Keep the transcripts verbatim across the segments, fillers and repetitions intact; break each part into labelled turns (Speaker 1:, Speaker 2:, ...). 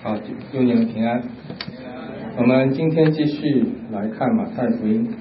Speaker 1: 好，祝你们平安。我们今天继续来看马太福音。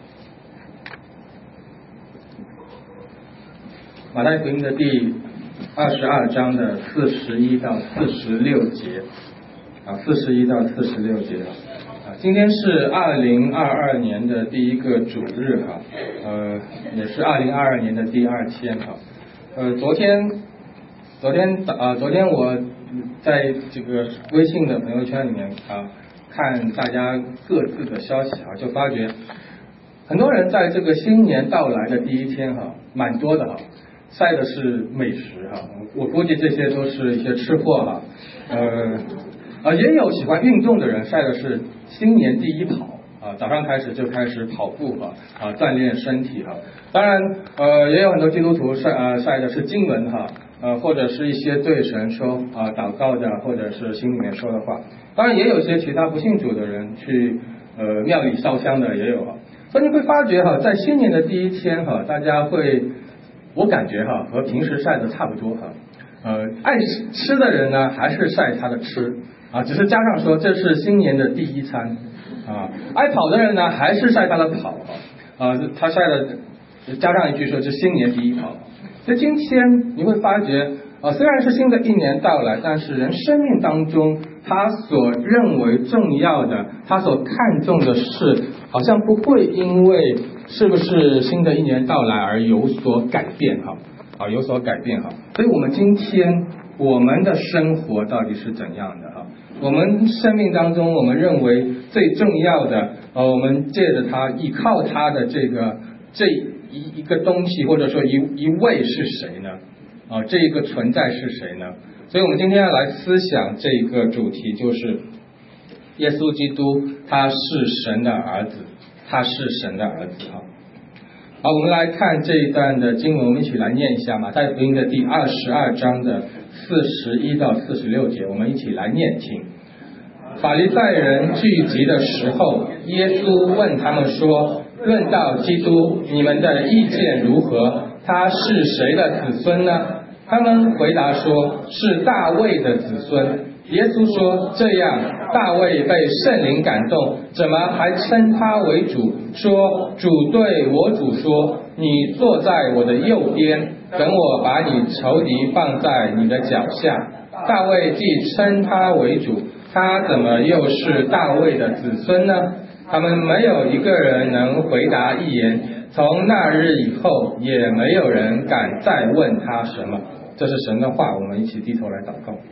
Speaker 1: 马太福音的第二十二章的四十一到四十六节啊，四十一到四十六节啊。今天是二零二二年的第一个主日哈，呃，也是二零二二年的第二天哈。呃，昨天，昨天啊，昨天我在这个微信的朋友圈里面啊，看大家各自的消息啊，就发觉很多人在这个新年到来的第一天哈，蛮多的哈。晒的是美食哈，我估计这些都是一些吃货哈，呃，啊也有喜欢运动的人晒的是新年第一跑啊，早上开始就开始跑步哈，啊锻炼身体哈。当然呃也有很多基督徒晒呃晒的是经文哈，呃或者是一些对神说啊祷告的，或者是心里面说的话。当然也有一些其他不信主的人去呃庙里烧香的也有哈，所以你会发觉哈，在新年的第一天哈，大家会。我感觉哈和平时晒的差不多哈，呃，爱吃的人呢还是晒他的吃啊，只是加上说这是新年的第一餐啊，爱跑的人呢还是晒他的跑啊，他晒的加上一句说这新年第一跑。所以今天你会发觉啊，虽然是新的一年到来，但是人生命当中他所认为重要的，他所看重的事，好像不会因为是不是新的一年到来而有所改变哈，啊有所改变哈。所以我们今天我们的生活到底是怎样的哈？我们生命当中我们认为最重要的，呃，我们借着它依靠它的这个这一一个东西，或者说一一位是谁呢？啊，这一个存在是谁呢？所以我们今天要来思想这一个主题，就是耶稣基督他是神的儿子，他是神的儿子啊。好，我们来看这一段的经文，我们一起来念一下马太福音的第二十二章的四十一到四十六节，我们一起来念听。法利赛人聚集的时候，耶稣问他们说：论到基督，你们的意见如何？他是谁的子孙呢？他们回答说：是大卫的子孙。耶稣说：这样，大卫被圣灵感动，怎么还称他为主？说：主对我主说：你坐在我的右边，等我把你仇敌放在你的脚下。大卫既称他为主，他怎么又是大卫的子孙呢？他们没有一个人能回答一言。从那日以后，也没有人敢再问他什么。这是神的话，我们一起低头来祷告。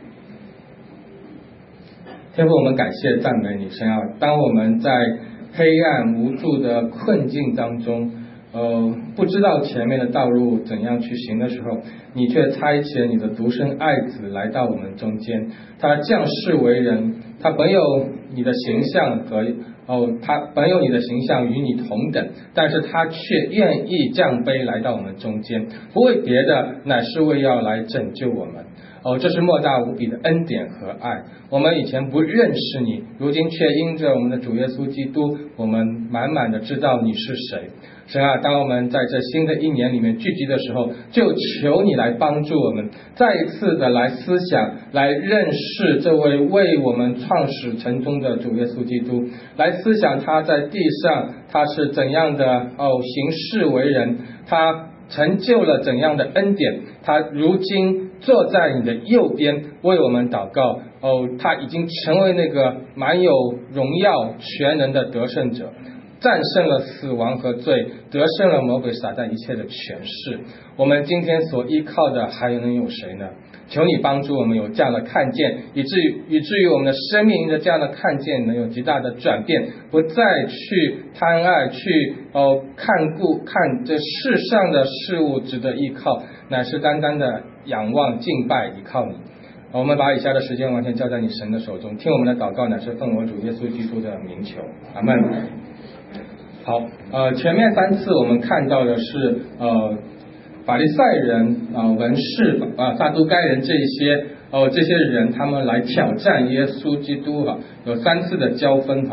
Speaker 1: 天父，我们感谢赞美你，神啊！当我们在黑暗无助的困境当中，呃，不知道前面的道路怎样去行的时候，你却差遣你的独生爱子来到我们中间。他降世为人，他本有你的形象和哦，他本有你的形象与你同等，但是他却愿意降卑来到我们中间，不为别的，乃是为要来拯救我们。哦，这是莫大无比的恩典和爱。我们以前不认识你，如今却因着我们的主耶稣基督，我们满满的知道你是谁。神啊，当我们在这新的一年里面聚集的时候，就求你来帮助我们，再一次的来思想，来认识这位为我们创始成终的主耶稣基督，来思想他在地上他是怎样的哦行事为人，他成就了怎样的恩典，他如今坐在你的右边为我们祷告哦，他已经成为那个满有荣耀全能的得胜者，战胜了死亡和罪，得胜了魔鬼撒旦一切的权势。我们今天所依靠的还能有谁呢？求你帮助我们有这样的看见，以至于以至于我们的生命因着这样的看见能有极大的转变，不再去贪爱，去哦看顾看这世上的事物值得依靠，乃是单单的仰望敬拜依靠你。我们把以下的时间完全交在你神的手中，听我们的祷告乃是奉我主耶稣基督的名求，阿们。好，呃，前面三次我们看到的是呃法利赛人啊、呃、文士啊、撒都该人这一些哦、呃、这些人他们来挑战耶稣基督哈、啊，有三次的交锋哈。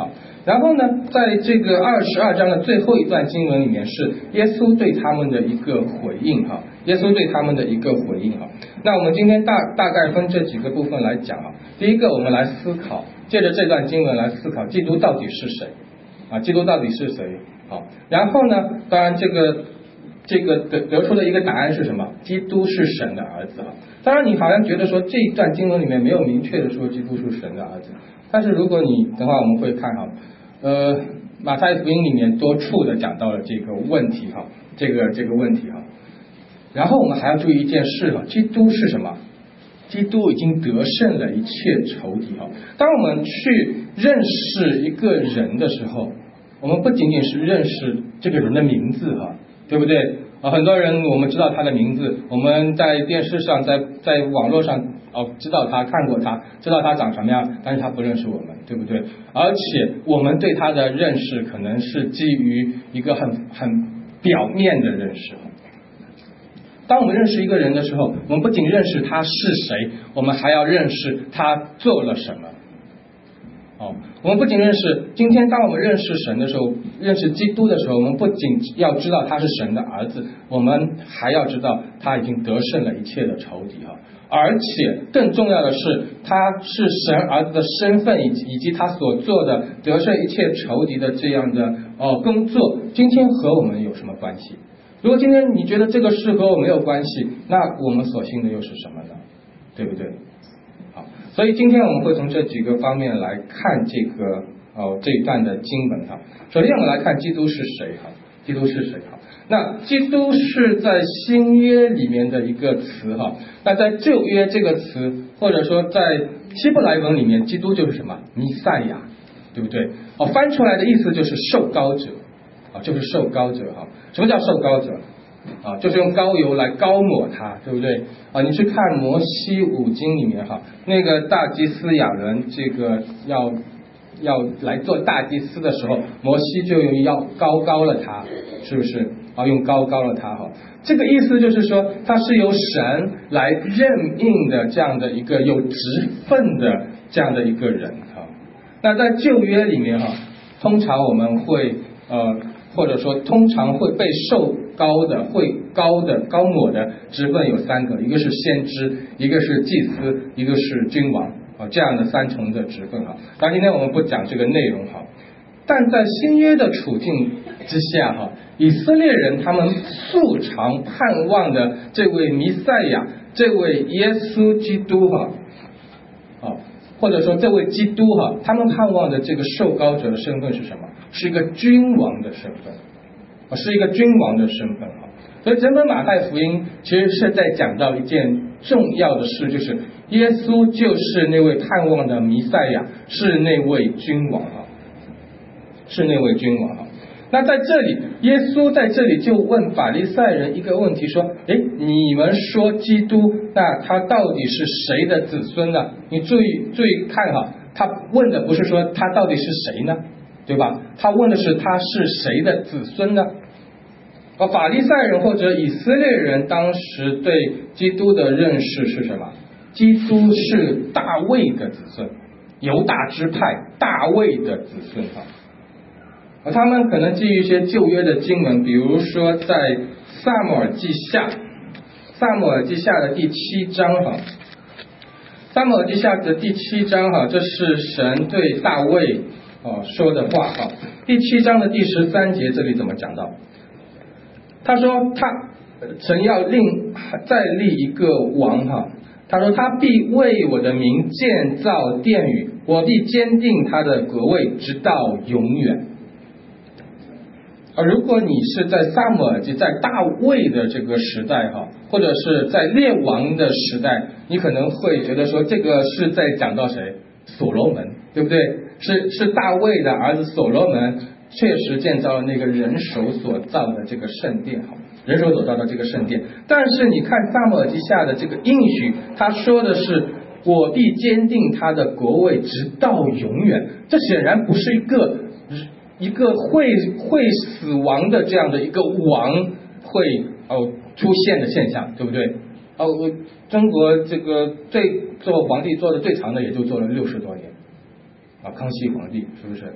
Speaker 1: 然后呢，在这个二十二章的最后一段经文里面是耶稣对他们的一个回应哈，耶稣对他们的一个回应哈。那我们今天大大概分这几个部分来讲啊。第一个，我们来思考，借着这段经文来思考基督到底是谁啊？基督到底是谁？好，然后呢，当然这个这个得得出的一个答案是什么？基督是神的儿子啊。当然，你好像觉得说这一段经文里面没有明确的说基督是神的儿子，但是如果你等会我们会看哈，呃，马太福音里面多处的讲到了这个问题哈，这个这个问题哈。然后我们还要注意一件事哈，基督是什么？基督已经得胜了一切仇敌哈。当我们去认识一个人的时候，我们不仅仅是认识这个人的名字哈，对不对？啊，很多人我们知道他的名字，我们在电视上，在在网络上哦知道他，看过他，知道他长什么样，但是他不认识我们，对不对？而且我们对他的认识可能是基于一个很很表面的认识。当我们认识一个人的时候，我们不仅认识他是谁，我们还要认识他做了什么。哦，我们不仅认识，今天当我们认识神的时候，认识基督的时候，我们不仅要知道他是神的儿子，我们还要知道他已经得胜了一切的仇敌哈。而且更重要的是，他是神儿子的身份以及以及他所做的得胜一切仇敌的这样的哦工作，今天和我们有什么关系？如果今天你觉得这个事和我没有关系，那我们所信的又是什么呢？对不对？好，所以今天我们会从这几个方面来看这个哦这一段的经文哈。首先我们来看基督是谁哈，基督是谁哈？那基督是在新约里面的一个词哈，那在旧约这个词或者说在希伯来文里面，基督就是什么？弥赛亚，对不对？哦，翻出来的意思就是受膏者。啊，就是受膏者哈。什么叫受膏者？啊，就是用膏油来膏抹他，对不对？啊，你去看摩西五经里面哈，那个大祭司亚伦这个要要来做大祭司的时候，摩西就用要膏膏了他，是不是？啊，用膏膏了他哈。这个意思就是说，他是由神来任命的这样的一个有职分的这样的一个人哈。那在旧约里面哈，通常我们会呃。或者说通常会被受膏的会膏的膏抹的职分有三个，一个是先知，一个是祭司，一个是君王啊，这样的三重的职分哈。当然今天我们不讲这个内容哈，但在新约的处境之下哈，以色列人他们素常盼望的这位弥赛亚，这位耶稣基督哈，啊，或者说这位基督哈，他们盼望的这个受膏者的身份是什么？是一个君王的身份，啊，是一个君王的身份啊。所以整本马太福音其实是在讲到一件重要的事，就是耶稣就是那位盼望的弥赛亚，是那位君王啊，是那位君王啊。那在这里，耶稣在这里就问法利赛人一个问题，说：哎，你们说基督，那他到底是谁的子孙呢？你注意注意看哈，他问的不是说他到底是谁呢？对吧？他问的是他是谁的子孙呢？而法利赛人或者以色列人当时对基督的认识是什么？基督是大卫的子孙，犹大支派大卫的子孙哈。而他们可能基于一些旧约的经文，比如说在撒母耳记下，撒母耳记下的第七章哈，撒母耳记下的第七章哈，这是神对大卫哦说的话哈。第七章的第十三节这里怎么讲到？他说他神要另再立一个王哈，他说他必为我的名建造殿宇，我必坚定他的国位直到永远。而如果你是在撒母耳记在大卫的这个时代哈，或者是在列王的时代，你可能会觉得说这个是在讲到谁？所罗门，对不对？是是大卫的儿子所罗门确实建造了那个人手所造的这个圣殿哈，人手所造的这个圣殿。但是你看撒母耳记下的这个应许，他说的是我必坚定他的国位直到永远，这显然不是一个一个会会死亡的这样的一个王会哦出现的现象，对不对？哦，中国这个最做皇帝做的最长的也就做了六十多年啊，康熙皇帝是不是？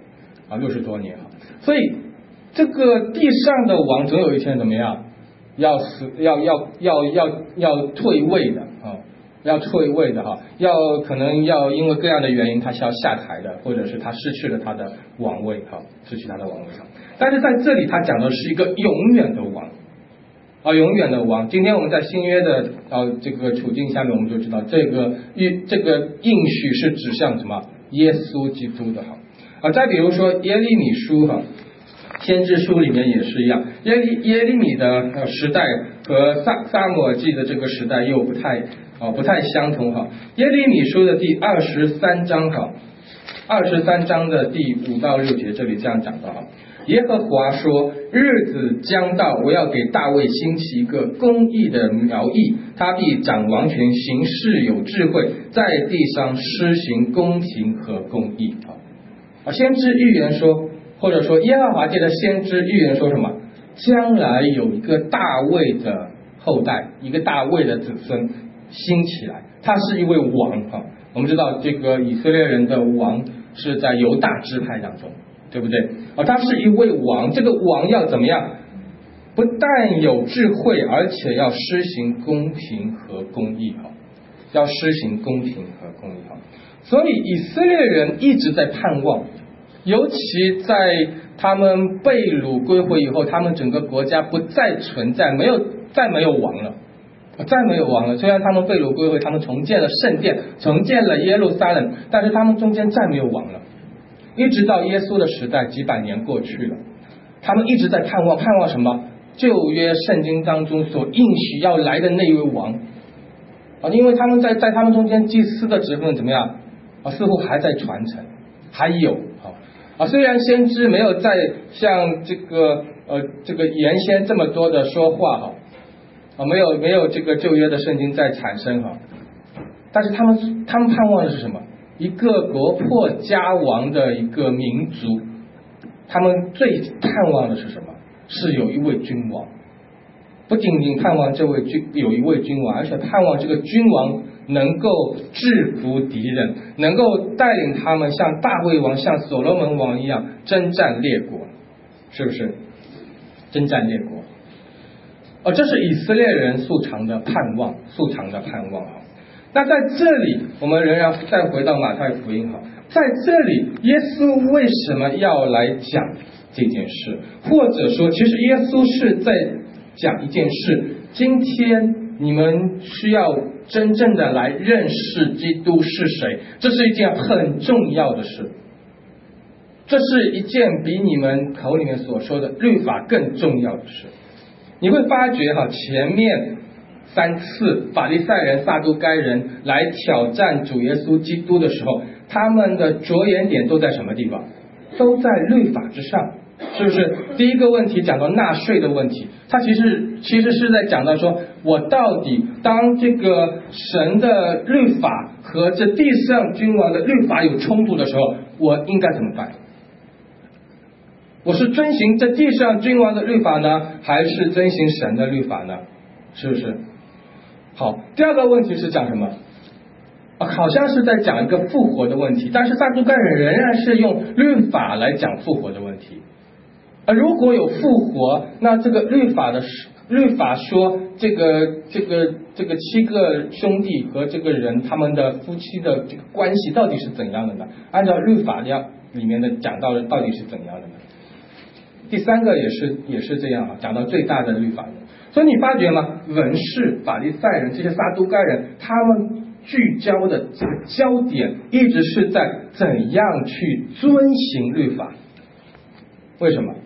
Speaker 1: 啊，六十多年哈。所以这个地上的王总有一天怎么样，要死，要要要要要退位的啊，要退位的哈，要可能要因为各样的原因，他是要下台的，或者是他失去了他的王位哈，失去他的王位哈。但是在这里他讲的是一个永远的王。啊，永远的王。今天我们在新约的啊这个处境下面，我们就知道这个应这个应许是指向什么？耶稣基督的哈。啊，再比如说耶利米书哈，先知书里面也是一样，耶利耶利米的呃时代和撒撒母耳记的这个时代又不太啊不太相同哈。耶利米书的第二十三章哈，二十三章的第五到六节这里这样讲的哈。耶和华说，日子将到，我要给大卫兴起一个公义的苗裔，他必掌王权，行事有智慧，在地上施行公平和公义。啊，先知预言说，或者说耶和华界的先知预言说什么？将来有一个大卫的后代，一个大卫的子孙兴起来，他是一位王哈。我们知道这个以色列人的王是在犹大支派当中，对不对？啊，他是一位王，这个王要怎么样？不但有智慧，而且要施行公平和公义哈，要施行公平和公义哈。所以以色列人一直在盼望，尤其在他们被掳归回以后，他们整个国家不再存在，没有再没有王了，再没有王了。虽然他们被掳归回，他们重建了圣殿，重建了耶路撒冷，但是他们中间再没有王了。一直到耶稣的时代，几百年过去了，他们一直在盼望，盼望什么？旧约圣经当中所应许要来的那位王啊，因为他们在在他们中间祭司的职分怎么样啊？似乎还在传承，还有啊啊，虽然先知没有在像这个呃这个原先这么多的说话哈啊，没有没有这个旧约的圣经在产生哈，但是他们他们盼望的是什么？一个国破家亡的一个民族，他们最盼望的是什么？是有一位君王，不仅仅盼望这位君有一位君王，而且盼望这个君王能够制服敌人，能够带领他们像大卫王、像所罗门王一样征战列国，是不是？征战列国，哦，这是以色列人素常的盼望，素常的盼望啊。那在这里，我们仍然再回到马太福音哈，在这里，耶稣为什么要来讲这件事？或者说，其实耶稣是在讲一件事：今天你们需要真正的来认识基督是谁，这是一件很重要的事。这是一件比你们口里面所说的律法更重要的事。你会发觉哈，前面三次法利赛人、撒都该人来挑战主耶稣基督的时候，他们的着眼点都在什么地方？都在律法之上，是不是？第一个问题讲到纳税的问题，他其实其实是在讲到说，我到底当这个神的律法和这地上君王的律法有冲突的时候，我应该怎么办？我是遵行这地上君王的律法呢，还是遵行神的律法呢？是不是？好，第二个问题是讲什么？啊，好像是在讲一个复活的问题，但是撒都该人仍然是用律法来讲复活的问题。啊，如果有复活，那这个律法的律法说这个这个这个七个兄弟和这个人他们的夫妻的这个关系到底是怎样的呢？按照律法要里面的讲到的到底是怎样的呢？第三个也是也是这样啊，讲到最大的律法。所以你发觉吗？文士、法利赛人这些撒都该人，他们聚焦的这个焦点一直是在怎样去遵行律法。为什么？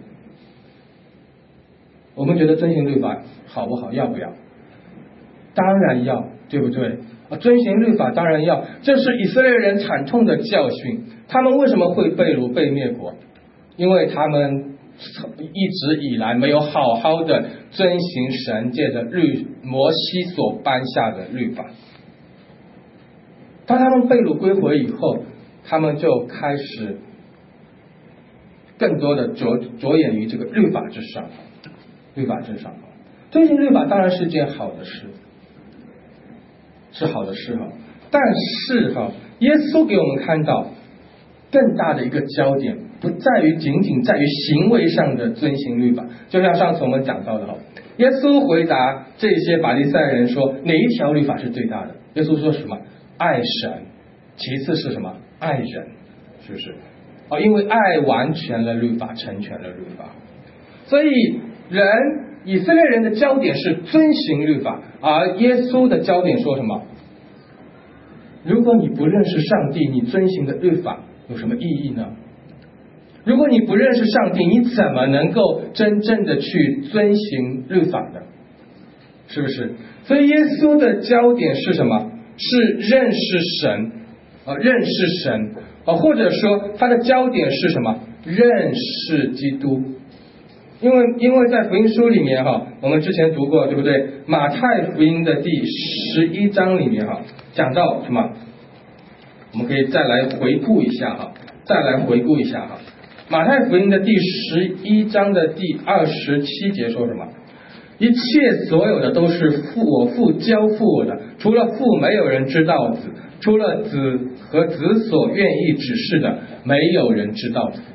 Speaker 1: 我们觉得遵行律法好不好？要不要？当然要，对不对？啊，遵行律法当然要，这是以色列人惨痛的教训。他们为什么会被掳、被灭国？因为他们一直以来没有好好的遵行神借着律摩西所颁下的律法。当他们被掳归回以后，他们就开始更多的着着眼于这个律法之上，律法之上。遵行律法当然是件好的事，是好的事哈。但是哈，耶稣给我们看到， 更大的一个焦点不在于仅仅在于行为上的遵行律法，就像上次我们讲到的哈，耶稣回答这些法利赛人说哪一条律法是最大的？耶稣说什么？爱神，其次是什么？爱人，是不是？哦，因为爱完全了律法，成全了律法，所以人以色列人的焦点是遵行律法，而耶稣的焦点说什么？如果你不认识上帝，你遵行的律法有什么意义呢？如果你不认识上帝，你怎么能够真正的去遵行律法呢？是不是？所以耶稣的焦点是什么？是认识神，呃，认识神，呃，或者说他的焦点是什么？认识基督。因为因为在福音书里面哈，我们之前读过，对不对？马太福音的第十一章里面哈，讲到什么？我们可以再来回顾一下哈，再来回顾一下哈。马太福音的第十一章的第二十七节说什么？一切所有的都是父我父交付我的，除了父没有人知道子，除了子和子所愿意指示的，没有人知道父。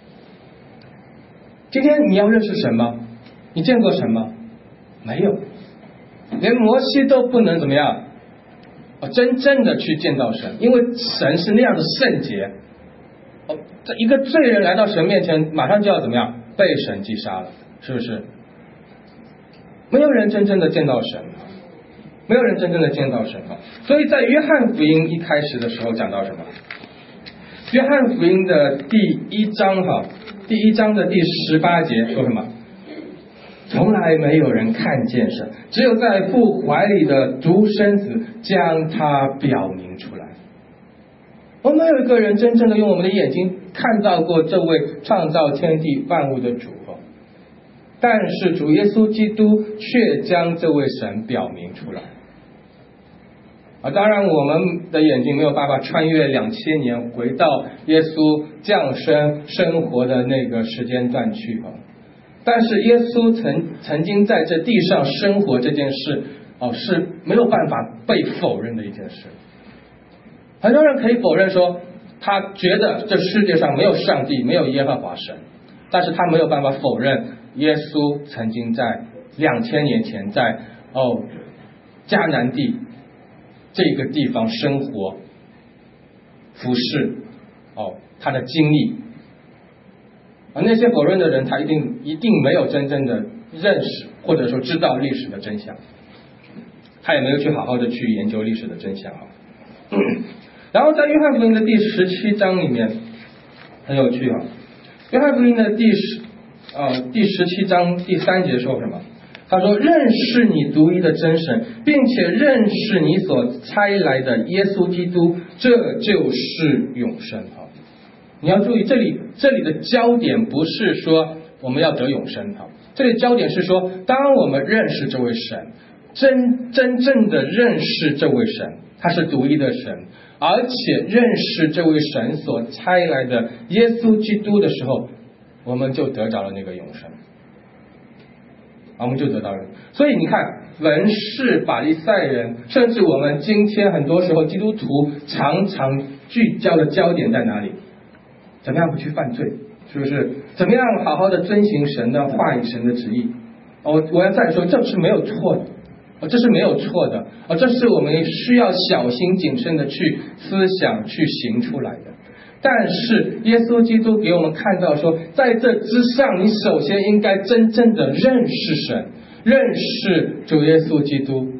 Speaker 1: 今天你要认识神吗？你见过神吗？没有，连摩西都不能怎么样，真正的去见到神，因为神是那样的圣洁。哦，这一个罪人来到神面前，马上就要怎么样？被神击杀了，是不是？没有人真正的见到神，没有人真正的见到神。所以在约翰福音一开始的时候讲到什么？约翰福音的第一章哈，第一章的第十八节说什么？从来没有人看见神，只有在父怀里的独生子将他表明出来。我们没有一个人真正的用我们的眼睛看到过这位创造天地万物的主，但是主耶稣基督却将这位神表明出来。啊，当然我们的眼睛没有办法穿越两千年回到耶稣降生生活的那个时间段去，但是耶稣曾曾经在这地上生活这件事，哦，是没有办法被否认的一件事。很多人可以否认说，他觉得这世界上没有上帝，没有耶和华神，但是他没有办法否认耶稣曾经在两千年前在哦迦南地这个地方生活、服侍，哦，他的经历。而那些否认的人，他一定一定没有真正的认识或者说知道历史的真相，他也没有去好好的去研究历史的真相啊。然后在约翰福音的第十七章里面很有趣啊，约翰福音的第十呃第十七章第三节说什么？他说：“认识你独一的真神，并且认识你所差来的耶稣基督，这就是永生。”哈，你要注意，这里这里的焦点不是说我们要得永生，哈，这里焦点是说，当我们认识这位神，真真正的认识这位神，他是独一的神，而且认识这位神所差来的耶稣基督的时候，我们就得着了那个永生。我们就得到了。所以你看，文士、法利赛人，甚至我们今天很多时候基督徒常常聚焦的焦点在哪里？怎么样不去犯罪？是不是？怎么样好好的遵行神的话语、神的旨意？我我要再说，这是没有错的，哦，这是没有错的，哦，这是我们需要小心谨慎的去思想、去行出来的。但是耶稣基督给我们看到说，在这之上，你首先应该真正的认识神，认识主耶稣基督，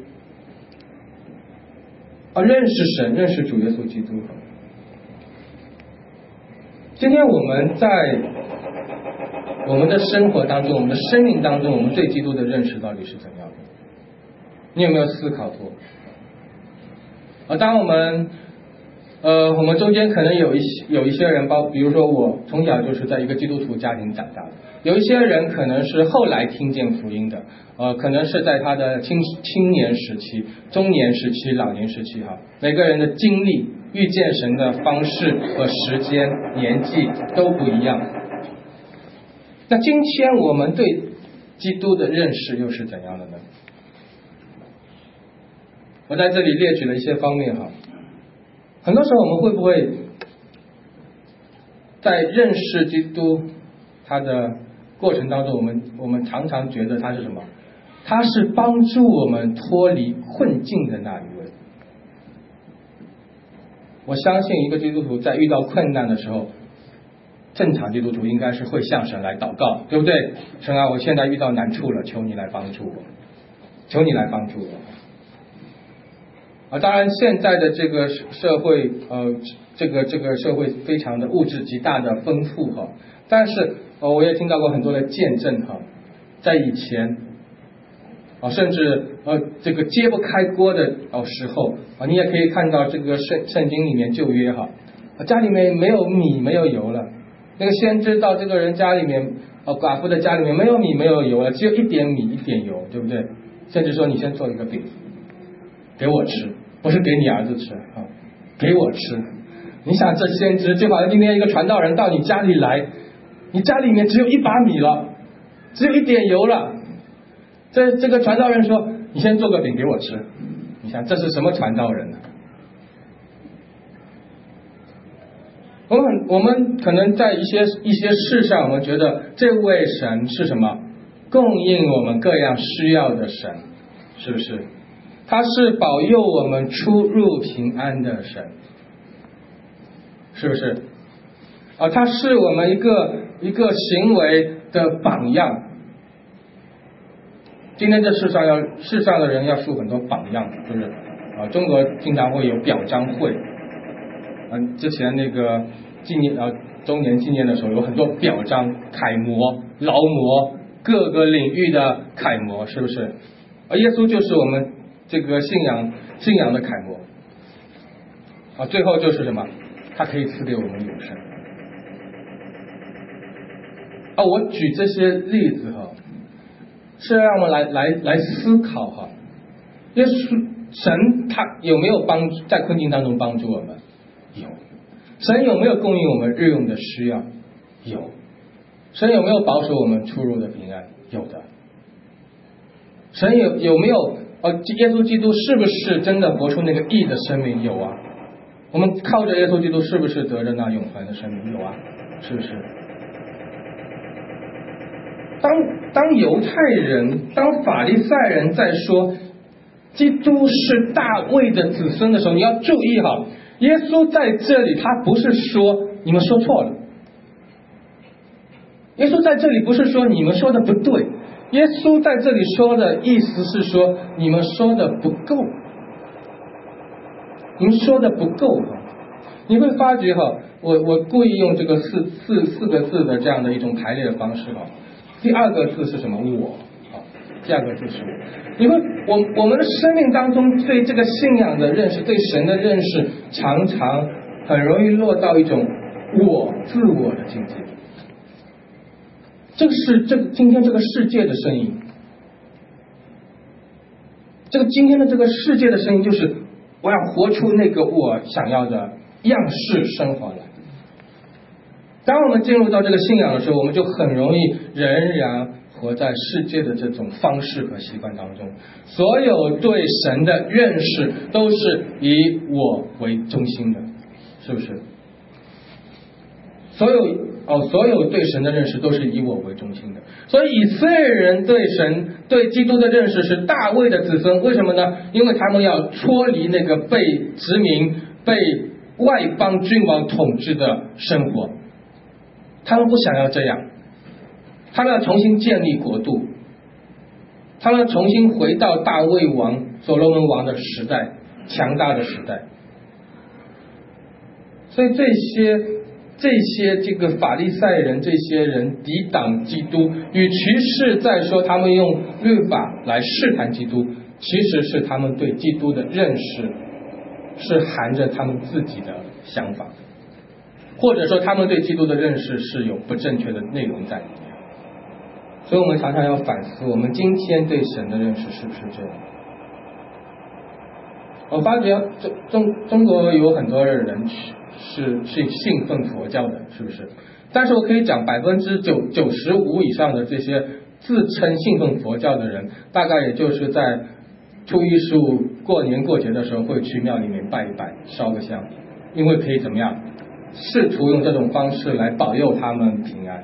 Speaker 1: 啊，认识神，认识主耶稣基督。今天我们在我们的生活当中，我们的生命当中，我们对基督的认识到底是怎样的？你有没有思考过？啊，当我们呃，我们中间可能有一些有一些人，包比如说我从小就是在一个基督徒家庭长大的，有一些人可能是后来听见福音的，呃，可能是在他的青青年时期、中年时期、老年时期哈，每个人的经历、遇见神的方式和时间、年纪都不一样。那今天我们对基督的认识又是怎样的呢？我在这里列举了一些方面哈。很多时候我们会不会在认识基督他的过程当中，我们我们常常觉得他是什么？他是帮助我们脱离困境的那一位。我相信一个基督徒在遇到困难的时候，正常基督徒应该是会向神来祷告，对不对？神啊，我现在遇到难处了，求你来帮助我，求你来帮助我。啊，当然现在的这个社会，呃，这个这个社会非常的物质极大的丰富哈，但是呃，我也听到过很多的见证哈，在以前啊，甚至呃这个揭不开锅的哦时候啊，你也可以看到这个圣圣经里面旧约哈，家里面没有米没有油了，那个先知到这个人家里面哦寡妇的家里面没有米没有油了，只有一点米一点油，对不对？甚至说你先做一个饼给我吃，不是给你儿子吃啊，给我吃。你想这先知就好像今天一个传道人到你家里来，你家里面只有一把米了，只有一点油了，这这个传道人说你先做个饼给我吃，你想这是什么传道人呢？我们我们可能在一些一些事上，我们觉得这位神是什么？供应我们各样需要的神，是不是？他是保佑我们出入平安的神，是不是？啊，他是我们一个一个行为的榜样。今天这世上要世上的人要树很多榜样，是不是？啊，中国经常会有表彰会，嗯、啊，之前那个纪念啊周年纪念的时候，有很多表彰楷模、劳模，各个领域的楷模，是不是？而耶稣就是我们这个信仰信仰的楷模啊，最后就是什么？他可以赐给我们永生啊！我举这些例子哈，是让我们来来来思考哈，耶稣神他有没有帮在困境当中帮助我们？有。神有没有供应我们日用的需要？有。神有没有保守我们出入的平安？有的。神有有没有呃，耶稣基督是不是真的活出那个义的生命？有啊。我们靠着耶稣基督是不是得着那永恒的生命？有啊，是不是？当当犹太人、当法利赛人在说基督是大卫的子孙的时候，你要注意哈，耶稣在这里他不是说你们说错了，耶稣在这里不是说你们说的不对，耶稣在这里说的意思是说你们说的不够，你们说的不够哈。你会发觉哈，我我故意用这个四四四个字的这样的一种排列的方式哈。第二个字是什么？我啊，第二个字是我。你会，我我们的生命当中对这个信仰的认识，对神的认识，常常很容易落到一种我自我的境界。这个是这个今天这个世界的声音。这个今天的这个世界的声音就是，我要活出那个我想要的样式生活来。当我们进入到这个信仰的时候，我们就很容易仍然活在世界的这种方式和习惯当中。所有对神的认识都是以我为中心的，是不是？所有哦，所有对神的认识都是以我为中心的。所以以色列人对神、对基督的认识是大卫的子孙，为什么呢？因为他们要脱离那个被殖民、被外邦君王统治的生活。他们不想要这样，他们要重新建立国度，他们要重新回到大卫王、所罗门王的时代，强大的时代。所以这些这些这个法利赛人，这些人抵挡基督，与其是在说他们用律法来试探基督，其实是他们对基督的认识是含着他们自己的想法的。或者说他们对基督的认识是有不正确的内容在里面，所以我们常常要反思，我们今天对神的认识是不是这样？我发觉中中中国有很多人是是信奉佛教的，是不是？但是我可以讲百分之九九十五以上的这些自称信奉佛教的人，大概也就是在初一十五过年过节的时候会去庙里面拜一拜，烧个香，因为可以怎么样？ 试图用这种方式来保佑他们平安。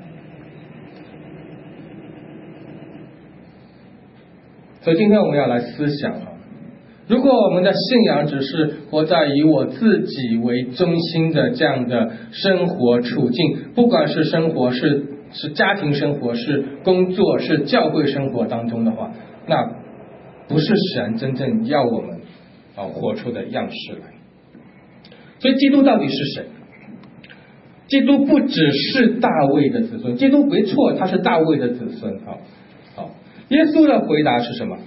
Speaker 1: 所以今天我们要来思想啊，如果我们的信仰只是活在以我自己为中心的这样的生活处境，不管是生活是是家庭生活，是工作，是教会生活当中的话，那不是神真正要我们啊活出的样式来。所以基督到底是谁？基督不只是大卫的子孙，基督没错，他是大卫的子孙。好，好，耶稣的回答是什么？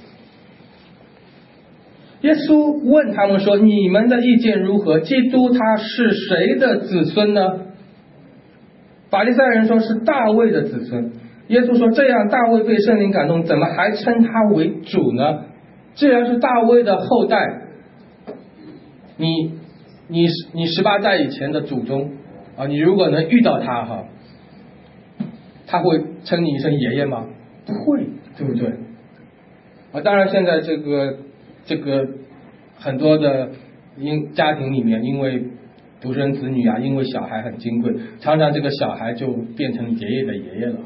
Speaker 1: 耶稣问他们说：“你们的意见如何？基督他是谁的子孙呢？”法利赛人说是大卫的子孙。耶稣说：“这样大卫被圣灵感动，怎么还称他为主呢？既然是大卫的后代，你你你十八代以前的祖宗啊，你如果能遇到他哈，他会称你一声爷爷吗？不会，对不对？啊，当然现在这个这个很多的因家庭里面，因为独生子女啊，因为小孩很金贵，常常这个小孩就变成爷爷的爷爷了。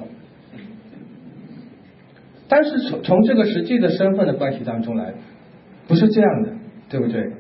Speaker 1: 但是从从这个实际的身份的关系当中来，不是这样的，对不对？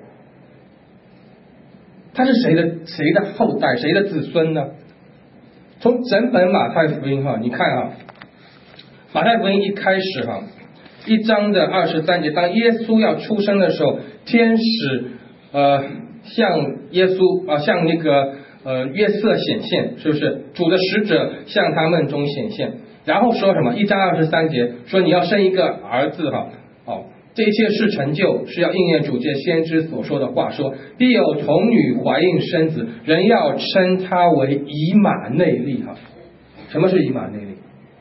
Speaker 1: 他是谁的谁的后代，谁的子孙呢？从整本马太福音哈，你看啊，马太福音一开始哈，一章的二十三节，当耶稣要出生的时候，天使呃向耶稣啊、呃、向那个呃约瑟显现，是不是？主的使者向他梦中显现，然后说什么？一章二十三节说你要生一个儿子哈，哦，这一切是成就，是要应验主借先知所说的话，说必有童女怀孕生子，人要称他为以马内利哈。什么是以马内利？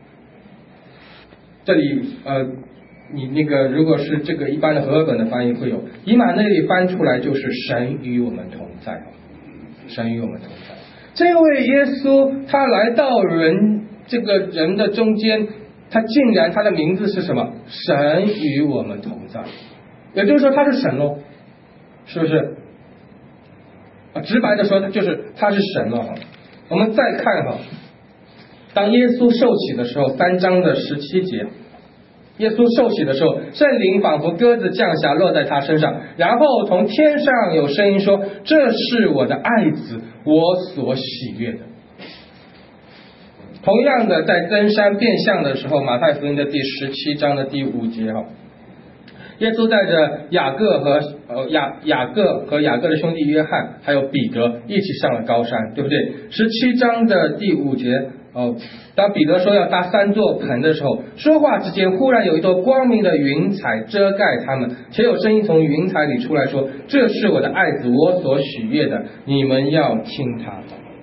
Speaker 1: 这里呃。你那个如果是这个一般的和合本的翻译会有以马内利翻出来就是神与我们同在，神与我们同在。这位耶稣他来到人这个人的中间，他竟然他的名字是什么？神与我们同在，也就是说他是神喽，是不是？啊，直白的说，他就是他是神了。我们再看哈，当耶稣受洗的时候，三章的十七节。耶稣受洗的时候，圣灵仿佛鸽子降下，落在他身上，然后从天上有声音说：“这是我的爱子，我所喜悦的。”同样的，在登山变相的时候，马太福音的第十七章的第五节哈，耶稣带着雅各和呃雅雅各和雅各的兄弟约翰还有彼得一起上了高山，对不对？十七章的第五节。哦，当彼得说要搭三座棚的时候，说话之间忽然有一朵光明的云彩遮盖他们，且有声音从云彩里出来说：“这是我的爱子，我所喜悦的，你们要听他。”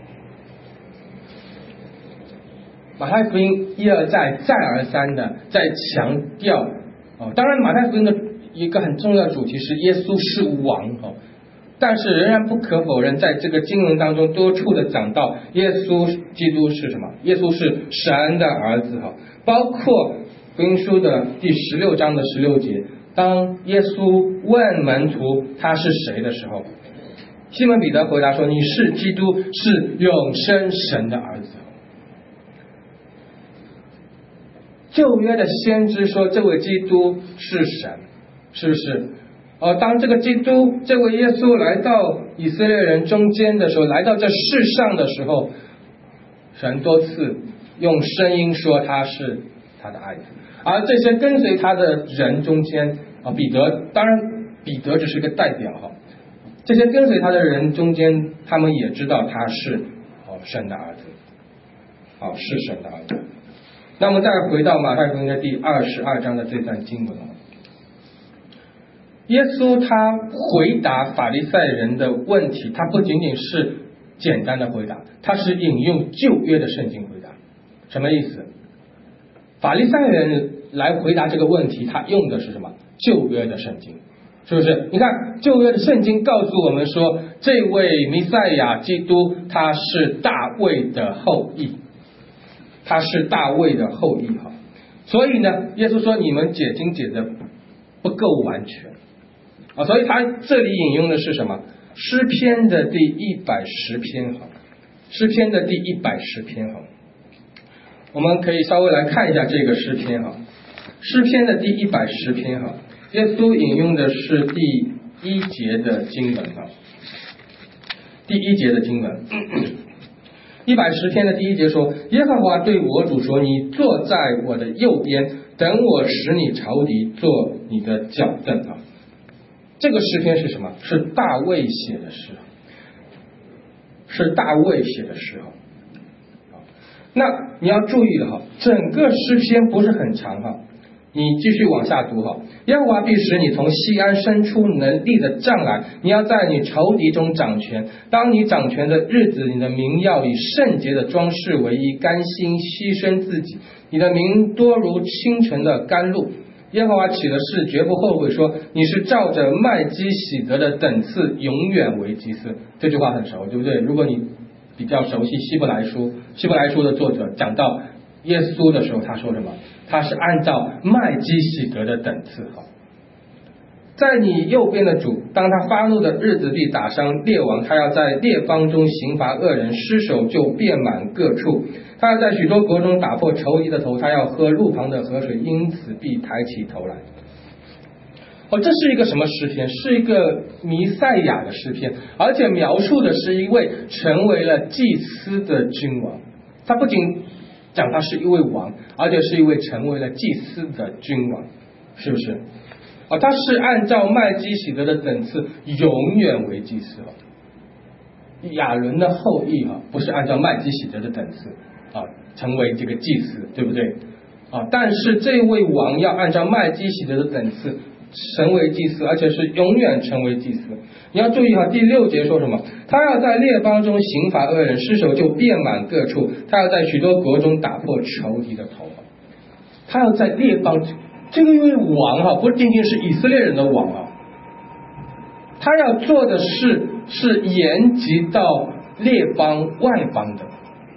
Speaker 1: 马太福音一而再再而三的在强调哦，当然马太福音的一个很重要的主题是耶稣是王哦。但是仍然不可否认，在这个经文当中多处的讲到耶稣基督是什么？耶稣是神的儿子哈。包括福音书的第十六章的十六节，当耶稣问门徒他是谁的时候，西门彼得回答说：“你是基督，是永生神的儿子。”旧约的先知说这位基督是神，是不是？哦，当这个基督这位耶稣来到以色列人中间的时候，来到这世上的时候，神多次用声音说他是他的爱子，而这些跟随他的人中间啊，彼得当然彼得只是一个代表哈，这些跟随他的人中间，他们也知道他是哦神的儿子，哦是神的儿子。那么再回到马太福音的第二十二章的这段经文，耶稣他回答法利赛人的问题，他不仅仅是简单的回答，他是引用旧约的圣经回答。什么意思？法利赛人来回答这个问题，他用的是什么？旧约的圣经，是不是？你看旧约的圣经告诉我们说，这位弥赛亚基督他是大卫的后裔，他是大卫的后裔哈。所以呢，耶稣说你们解经解的不够完全啊，所以他这里引用的是什么？诗篇的第一百十篇哈。 诗篇的第一百十篇哈，我们可以稍微来看一下这个诗篇哈。诗篇的第一百十篇哈，耶稣引用的是第一节的经文哈，第一节的经文。一百十篇的第一节说：耶和华对我主说，你坐在我的右边，等我使你仇敌做你的脚凳啊。这个诗篇是什么？是大卫写的诗，是大卫写的诗哈。那你要注意了哈，整个诗篇不是很长哈，你继续往下读哈。耶和华必使你从西安伸出能力的杖来，你要在你仇敌中掌权。当你掌权的日子，你的名要以圣洁的装饰为衣，甘心牺牲自己。你的名多如清晨的甘露。耶和华起了誓，绝不后悔，说你是照着麦基洗德的等次，永远为祭司。这句话很熟，对不对？如果你比较熟悉希伯来书，希伯来书的作者讲到耶稣的时候，他说什么？他是按照麦基洗德的等次。好，在你右边的主，当他发怒的日子，必打伤列王，他要在列邦中刑罚恶人，尸首就遍满各处。他要在许多国中打破仇敌的头，他要喝路旁的河水，因此必抬起头来。哦，这是一个什么诗篇？是一个弥赛亚的诗篇，而且描述的是一位成为了祭司的君王。他不仅讲他是一位王，而且是一位成为了祭司的君王，是不是？哦，他是按照麦基洗德的等次，永远为祭司。亚伦的后裔啊，不是按照麦基洗德的等次啊，成为这个祭司，对不对？啊，但是这位王要按照麦基洗德的等次成为祭司，而且是永远成为祭司。你要注意哈，第六节说什么？他要在列邦中刑罚恶人，尸首就遍满各处。他要在许多国中打破仇敌的头。他要在列邦，这个因为王哈，不仅仅是以色列人的王啊，他要做的事是延及到列邦外邦的。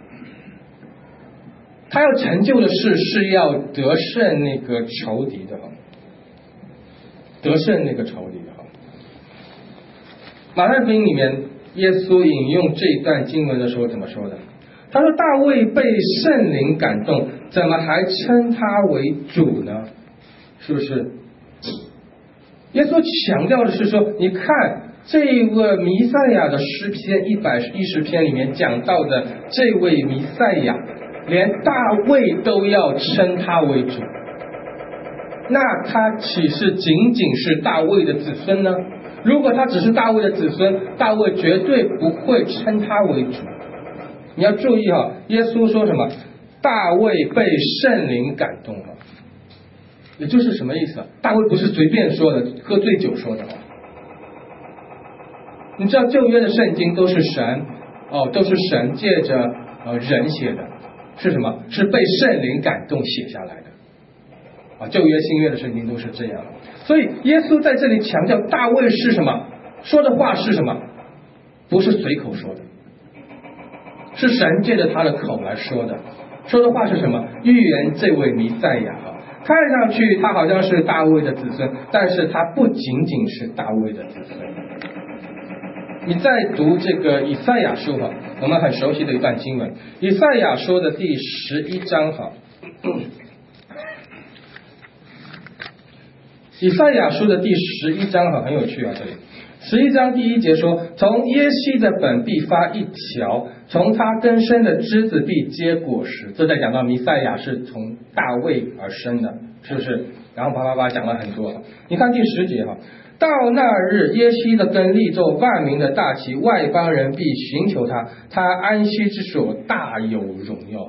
Speaker 1: 他要成就的事是要得胜那个仇敌的，得胜那个仇敌的。马太福音里面，耶稣引用这一段经文的时候怎么说的？他说：大卫被圣灵感动，怎么还称他为主呢？是不是？耶稣强调的是说，你看这个弥赛亚的诗篇一百一十篇里面讲到的这位弥赛亚，连大卫都要称他为主，那他岂是仅仅是大卫的子孙呢？如果他只是大卫的子孙，大卫绝对不会称他为主。你要注意哈，耶稣说什么？大卫被圣灵感动了，也就是什么意思？大卫不是随便说的，喝醉酒说的。你知道旧约的圣经都是神哦，都是神借着呃人写的，是什么？是被圣灵感动写下来的。啊，旧约新约的圣经都是这样。所以耶稣在这里强调大卫是什么？说的话是什么？不是随口说的，是神借着他的口来说的。说的话是什么？预言这位弥赛亚啊，看上去他好像是大卫的子孙，但是他不仅仅是大卫的子孙。你再读这个以赛亚书哈，我们很熟悉的一段经文，以赛亚书的第十一章哈。以赛亚书的第十一章哈，很有趣啊，这里十一章第一节说：从耶西的本必发一条，从他根生的枝子必结果实。这在讲到弥赛亚是从大卫而生的，是不是？然后啪啪啪讲了很多。你看第十节哈，到那日，耶西的根立作万民的大旗，外邦人必寻求他，他安息之所大有荣耀。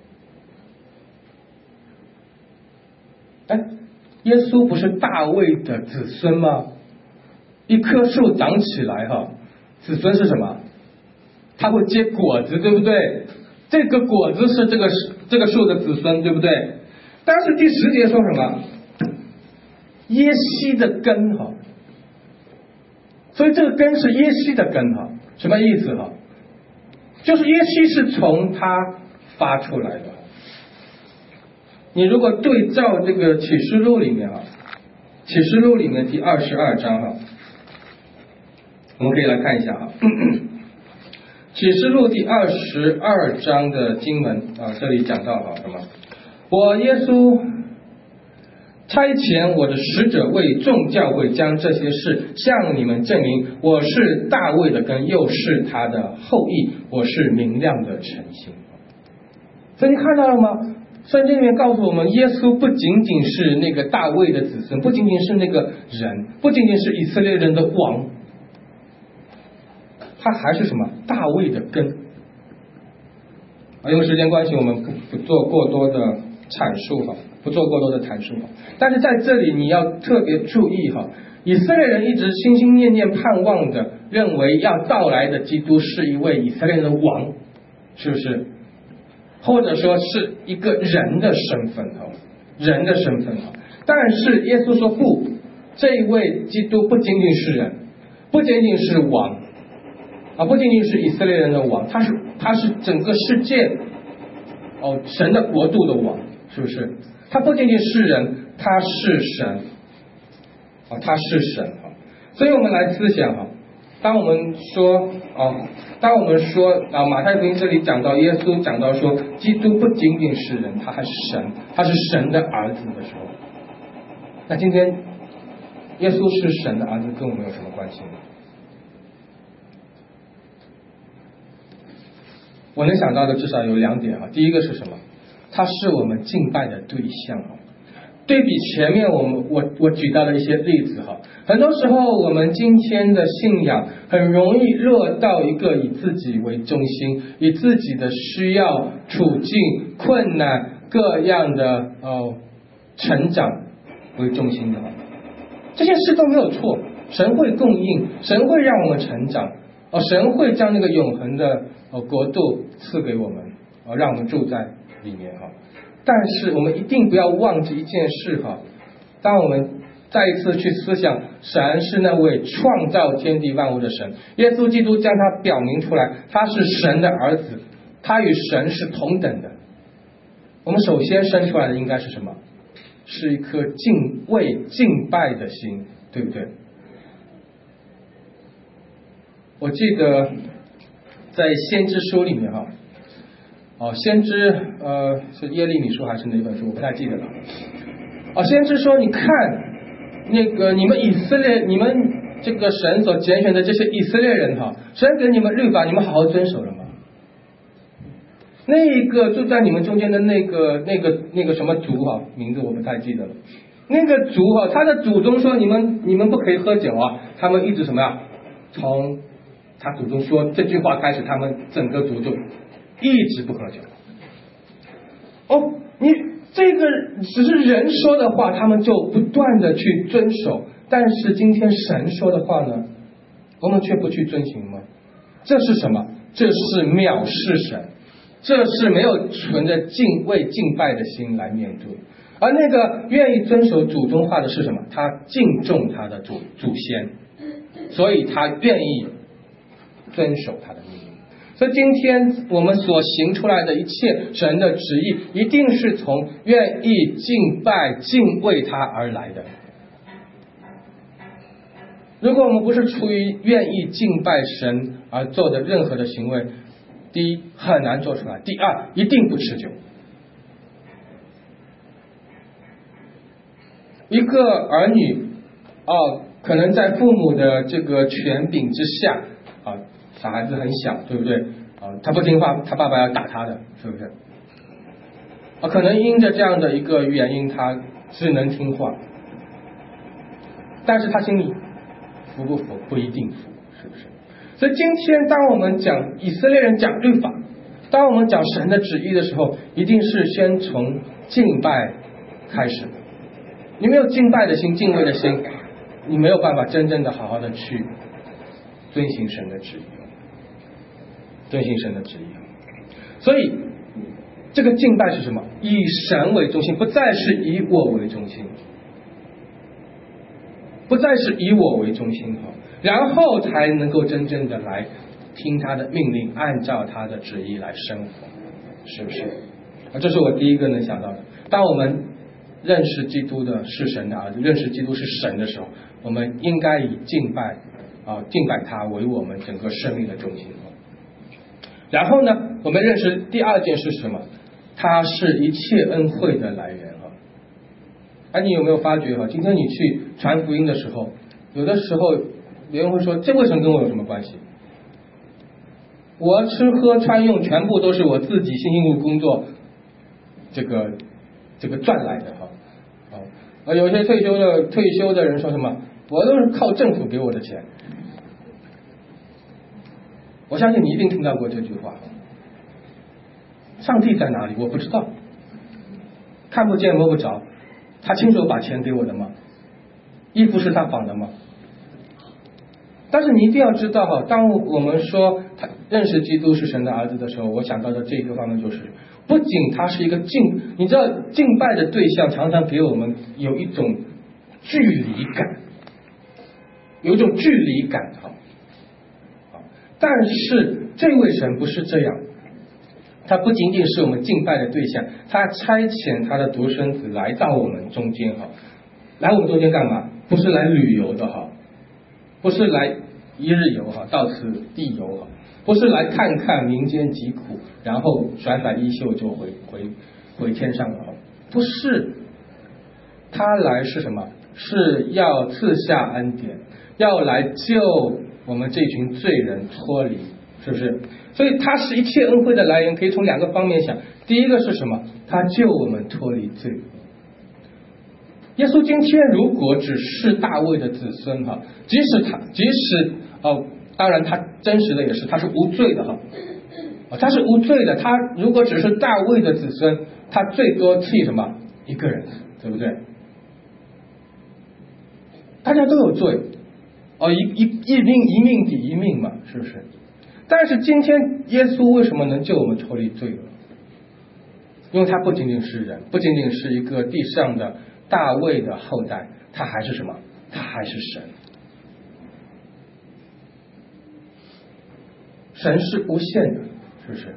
Speaker 1: 哎，耶稣不是大卫的子孙吗？一棵树长起来哈，子孙是什么？它会结果子，对不对？这个果子是这个这个树的子孙，对不对？但是第十节说什么？耶西的根哈，所以这个根是耶西的根哈，什么意思哈？就是耶西是从他发出来的。你如果对照这个启示录里面啊，启示录里面第二十二章哈，我们可以来看一下哈。 启示录第二十二章的经文啊，这里讲到啊什么？我耶稣差遣我的使者为众教会将这些事向你们证明，我是大卫的根，又是他的后裔，我是明亮的晨星。所以你看到了吗？圣经里面告诉我们，耶稣不仅仅是那个大卫的子孙，不仅仅是那个人，不仅仅是以色列人的王，他还是什么？大卫的根。啊，因为时间关系，我们不不做过多的阐述哈，不做过多的阐述哈。但是在这里你要特别注意哈，以色列人一直心心念念盼望的，认为要到来的基督是一位以色列人的王，是不是？或者说是一个人的身份哈，人的身份哈。但是耶稣说不，这一位基督不仅仅是人，不仅仅是王啊，不仅仅是以色列人的王，他是他是整个世界哦神的国度的王，是不是？他不仅仅是人，他是神啊，他是神啊。所以我们来思想哈，当我们说啊，当我们说啊，马太福音这里讲到耶稣讲到说，基督不仅仅是人，他还是神，他是神的儿子的时候，那今天耶稣是神的儿子，跟我们有什么关系呢？我能想到的至少有两点啊，第一个是什么？他是我们敬拜的对象啊。对比前面我们我我举到的一些例子哈，很多时候我们今天的信仰很容易落到一个以自己为中心，以自己的需要、处境、困难各样的呃成长为中心的。这些事都没有错，神会供应，神会让我们成长，哦，神会将那个永恒的呃国度赐给我们，哦，让我们住在里面哈。但是我们一定不要忘记一件事哈，当我们再一次去思想神是那位创造天地万物的神，耶稣基督将他表明出来，他是神的儿子，他与神是同等的。我们首先生出来的应该是什么？是一颗敬畏敬拜的心，对不对？我记得在先知书里面哈，哦，先知呃是耶利米书还是哪本书，我不太记得了。哦，先知说，你看那个你们以色列，你们这个神所拣选的这些以色列人哈，神给你们律法，你们好好遵守了吗？那个住在你们中间的那个那个那个什么族哈，名字我不太记得了。那个族哈，他的祖宗说你们你们不可以喝酒啊，他们一直什么呀？从他祖宗说这句话开始，他们整个族就一直不喝酒。哦，你这个只是人说的话，他们就不断的去遵守，但是今天神说的话呢，我们却不去遵行吗？这是什么？这是藐视神，这是没有存着敬畏敬拜的心来面对。而那个愿意遵守祖宗话的是什么？他敬重他的祖祖先，所以他愿意遵守他的命令。所以今天我们所行出来的一切神的旨意，一定是从愿意敬拜敬畏他而来的。如果我们不是出于愿意敬拜神而做的任何的行为，第一很难做出来，第二一定不持久。一个儿女哦，可能在父母的这个权柄之下啊，小孩子很小，对不对啊？他不听话，他爸爸要打他的，是不是？啊，可能因着这样的一个原因，他只能听话，但是他心里服不服不一定服，是不是？所以今天当我们讲以色列人讲律法，当我们讲神的旨意的时候，一定是先从敬拜开始的。你没有敬拜的心，敬畏的心，你没有办法真正的好好的去遵行神的旨意，遵行神的旨意。所以这个敬拜是什么？以神为中心，不再是以我为中心，不再是以我为中心，然后才能够真正的来听他的命令，按照他的旨意来生活，是不是？啊，这是我第一个能想到的。当我们认识基督的是神的儿子，认识基督是神的时候，我们应该以敬拜啊敬拜他为我们整个生命的中心。 然后呢，我们认识第二件是什么？它是一切恩惠的来源啊！哎，你有没有发觉哈？今天你去传福音的时候，有的时候别人会说：“这为什么跟我有什么关系？我吃喝穿用全部都是我自己辛辛苦苦工作，这个这个赚来的哈。”啊，有些退休的退休的人说什么？我都是靠政府给我的钱。我相信你一定听到过这句话。上帝在哪里？我不知道，看不见摸不着，他亲手把钱给我的吗？衣服是他绑的吗？但是你一定要知道哈，当我们说他认识基督是神的儿子的时候，我想到的这个方面就是，不仅他是一个敬，你知道敬拜的对象常常给我们有一种距离感，有一种距离感哈。但是这位神不是这样，他不仅仅是我们敬拜的对象，他差遣他的独生子来到我们中间哈，来我们中间干嘛？不是来旅游的哈，不是来一日游哈，到此地游哈，不是来看看民间疾苦，然后甩甩衣袖就回回回天上了哈，不是，他来是什么？是要赐下恩典，要来救我们这群罪人脱离，是不是？所以它是一切恩惠的来源，可以从两个方面想。第一个是什么？他救我们脱离罪恶。耶稣今天如果只是大卫的子孙哈，即使他即使哦，当然他真实的也是他是无罪的哈，他是无罪的。他如果只是大卫的子孙，他最多替什么一个人，对不对？大家都有罪哦，一一一命一命抵一命嘛，是不是？但是今天耶稣为什么能救我们脱离罪恶？因为他不仅仅是人，不仅仅是一个地上的大卫的后代，他还是什么？他还是神。神是无限的，是不是？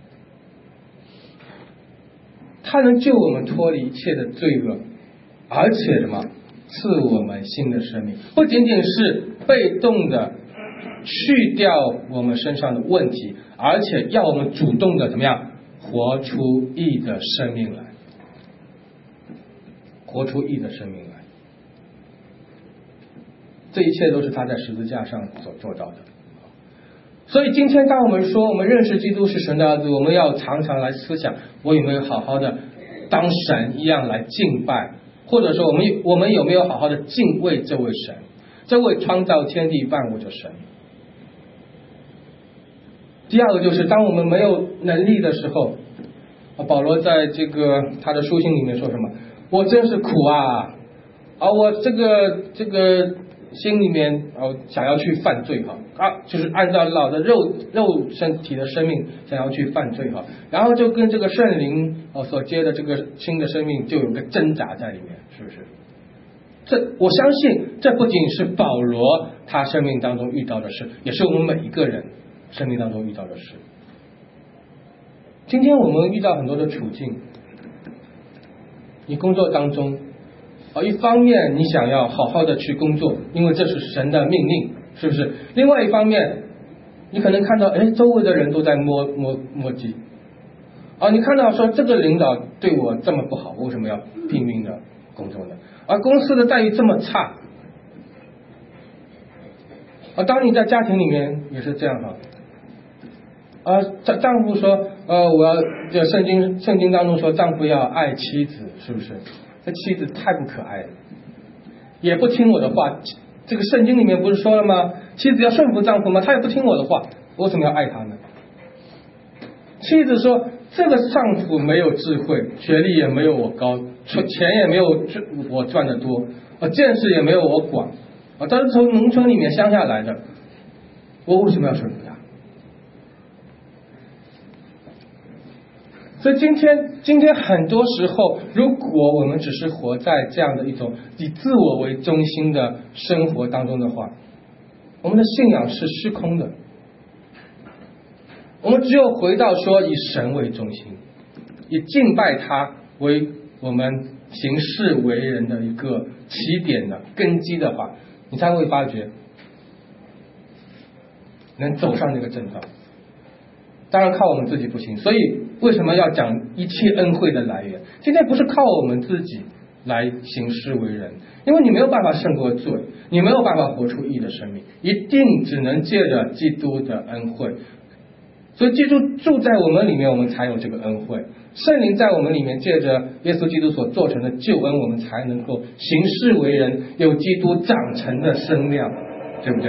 Speaker 1: 他能救我们脱离一切的罪恶，而且什么？赐我们新的生命，不仅仅是被动的去掉我们身上的问题，而且要我们主动的怎么样活出义的生命来，活出义的生命来。这一切都是他在十字架上所做到的。所以今天当我们说我们认识基督是神的儿子，我们要常常来思想，我有没有好好的当神一样来敬拜，或者说我们我们有没有好好的敬畏这位神，这位创造天地万物的神。第二个就是当我们没有能力的时候，保罗在这个他的书信里面说什么？我真是苦啊！啊，我这个这个心里面哦想要去犯罪哈啊，就是按照老的肉肉身体的生命想要去犯罪哈，然后就跟这个圣灵哦所接的这个新的生命就有个挣扎在里面，是不是？这我相信这不仅是保罗他生命当中遇到的事，也是我们每一个人生命当中遇到的事。今天我们遇到很多的处境，你工作当中啊，一方面你想要好好的去工作，因为这是神的命令，是不是？另外一方面，你可能看到，哎，周围的人都在摸摸摸鸡，啊，你看到说这个领导对我这么不好，为什么要拼命的工作呢？而公司的待遇这么差，啊，当你在家庭里面也是这样哈。啊，丈丈夫说，呃，我要这圣经圣经当中说，丈夫要爱妻子，是不是？这妻子太不可爱了，也不听我的话。这个圣经里面不是说了吗？妻子要顺服丈夫吗？他也不听我的话，我为什么要爱他呢？妻子说，这个丈夫没有智慧，学历也没有我高，钱也没有我赚得多，啊，见识也没有我广，啊，他是从农村里面乡下来的，我为什么要顺服他？所以今天，今天很多时候，如果我们只是活在这样的一种以自我为中心的生活当中的话，我们的信仰是虚空的。我们只有回到说以神为中心，以敬拜他为我们行事为人的一个起点的根基的话，你才会发觉能走上那个正道。 当然靠我们自己不行，所以为什么要讲一切恩惠的来源？今天不是靠我们自己来行事为人，因为你没有办法胜过罪，你没有办法活出义的生命，一定只能借着基督的恩惠。所以基督住在我们里面，我们才有这个恩惠。圣灵在我们里面，借着耶稣基督所做成的救恩，我们才能够行事为人，有基督长成的身量，对不对？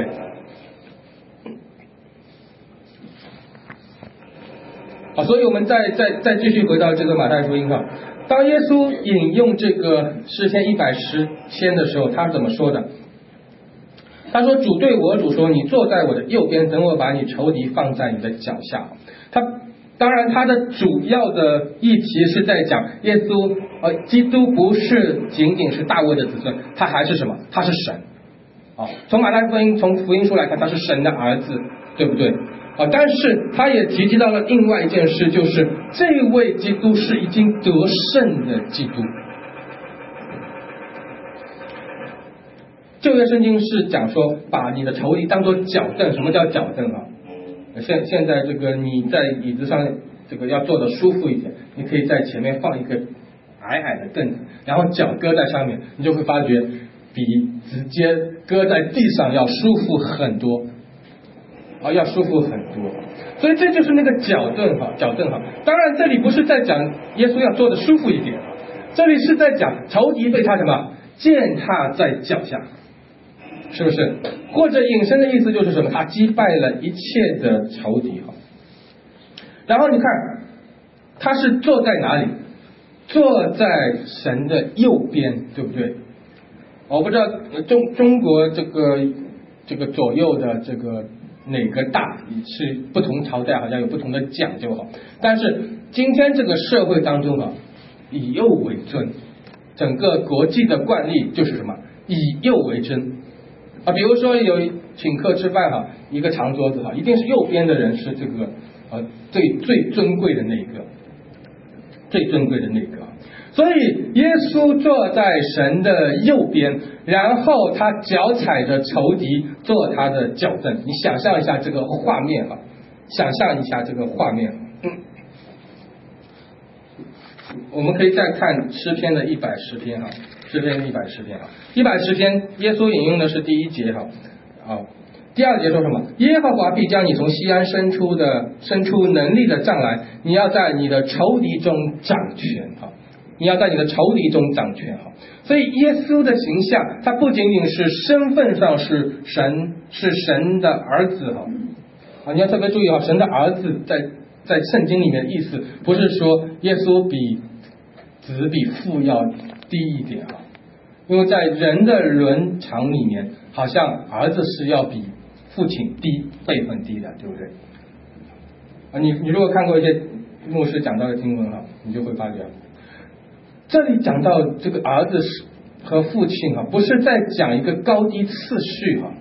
Speaker 1: 好，所以我们再再再继续回到这个马太福音哈，当耶稣引用这个诗篇一百十篇的时候，他是怎么说的？他说：“主对我主说，你坐在我的右边，等我把你仇敌放在你的脚下。”他当然，他的主要的议题是在讲耶稣，呃，基督不是仅仅是大卫的子孙，他还是什么？他是神。啊，从马太福音从福音书来看，他是神的儿子，对不对？啊，但是他也提及到了另外一件事，就是这位基督是已经得胜的基督。旧约圣经是讲说，把你的仇敌当作脚凳。什么叫脚凳啊？现现在这个你在椅子上，这个要坐的舒服一点，你可以在前面放一个矮矮的凳子，然后脚搁在上面，你就会发觉比直接搁在地上要舒服很多，啊，要舒服很多。所以这就是那个脚凳哈，脚凳哈。当然这里不是在讲耶稣要坐的舒服一点，这里是在讲仇敌被他什么践踏在脚下。是不是？或者引申的意思就是什么？他击败了一切的仇敌哈。然后你看，他是坐在哪里？坐在神的右边，对不对？我不知道中中国这个这个左右的这个哪个大是不同朝代好像有不同的讲究哈。但是今天这个社会当中啊，以右为尊，整个国际的惯例就是什么？以右为尊。啊，比如说有请客吃饭哈，一个长桌子哈，一定是右边的人是这个呃最最尊贵的那个，最尊贵的那个。所以耶稣坐在神的右边，然后他脚踩着仇敌做他的脚凳。你想象一下这个画面哈，想象一下这个画面。嗯，我们可以再看诗篇的一百十篇哈。诗篇一百十篇啊，一百十篇，耶稣引用的是第一节哈，啊，第二节说什么？耶和华必将你从西安伸出的伸出能力的杖来，你要在你的仇敌中掌权哈，你要在你的仇敌中掌权哈。所以耶稣的形象，他不仅仅是身份上是神，是神的儿子哈，啊，你要特别注意哈，神的儿子在在圣经里面的意思，不是说耶稣比子比父要低一点啊，因为在人的伦常里面，好像儿子是要比父亲低辈分低的，对不对？啊，你你如果看过一些牧师讲到的经文哈，你就会发觉，这里讲到这个儿子和父亲哈，不是在讲一个高低次序哈。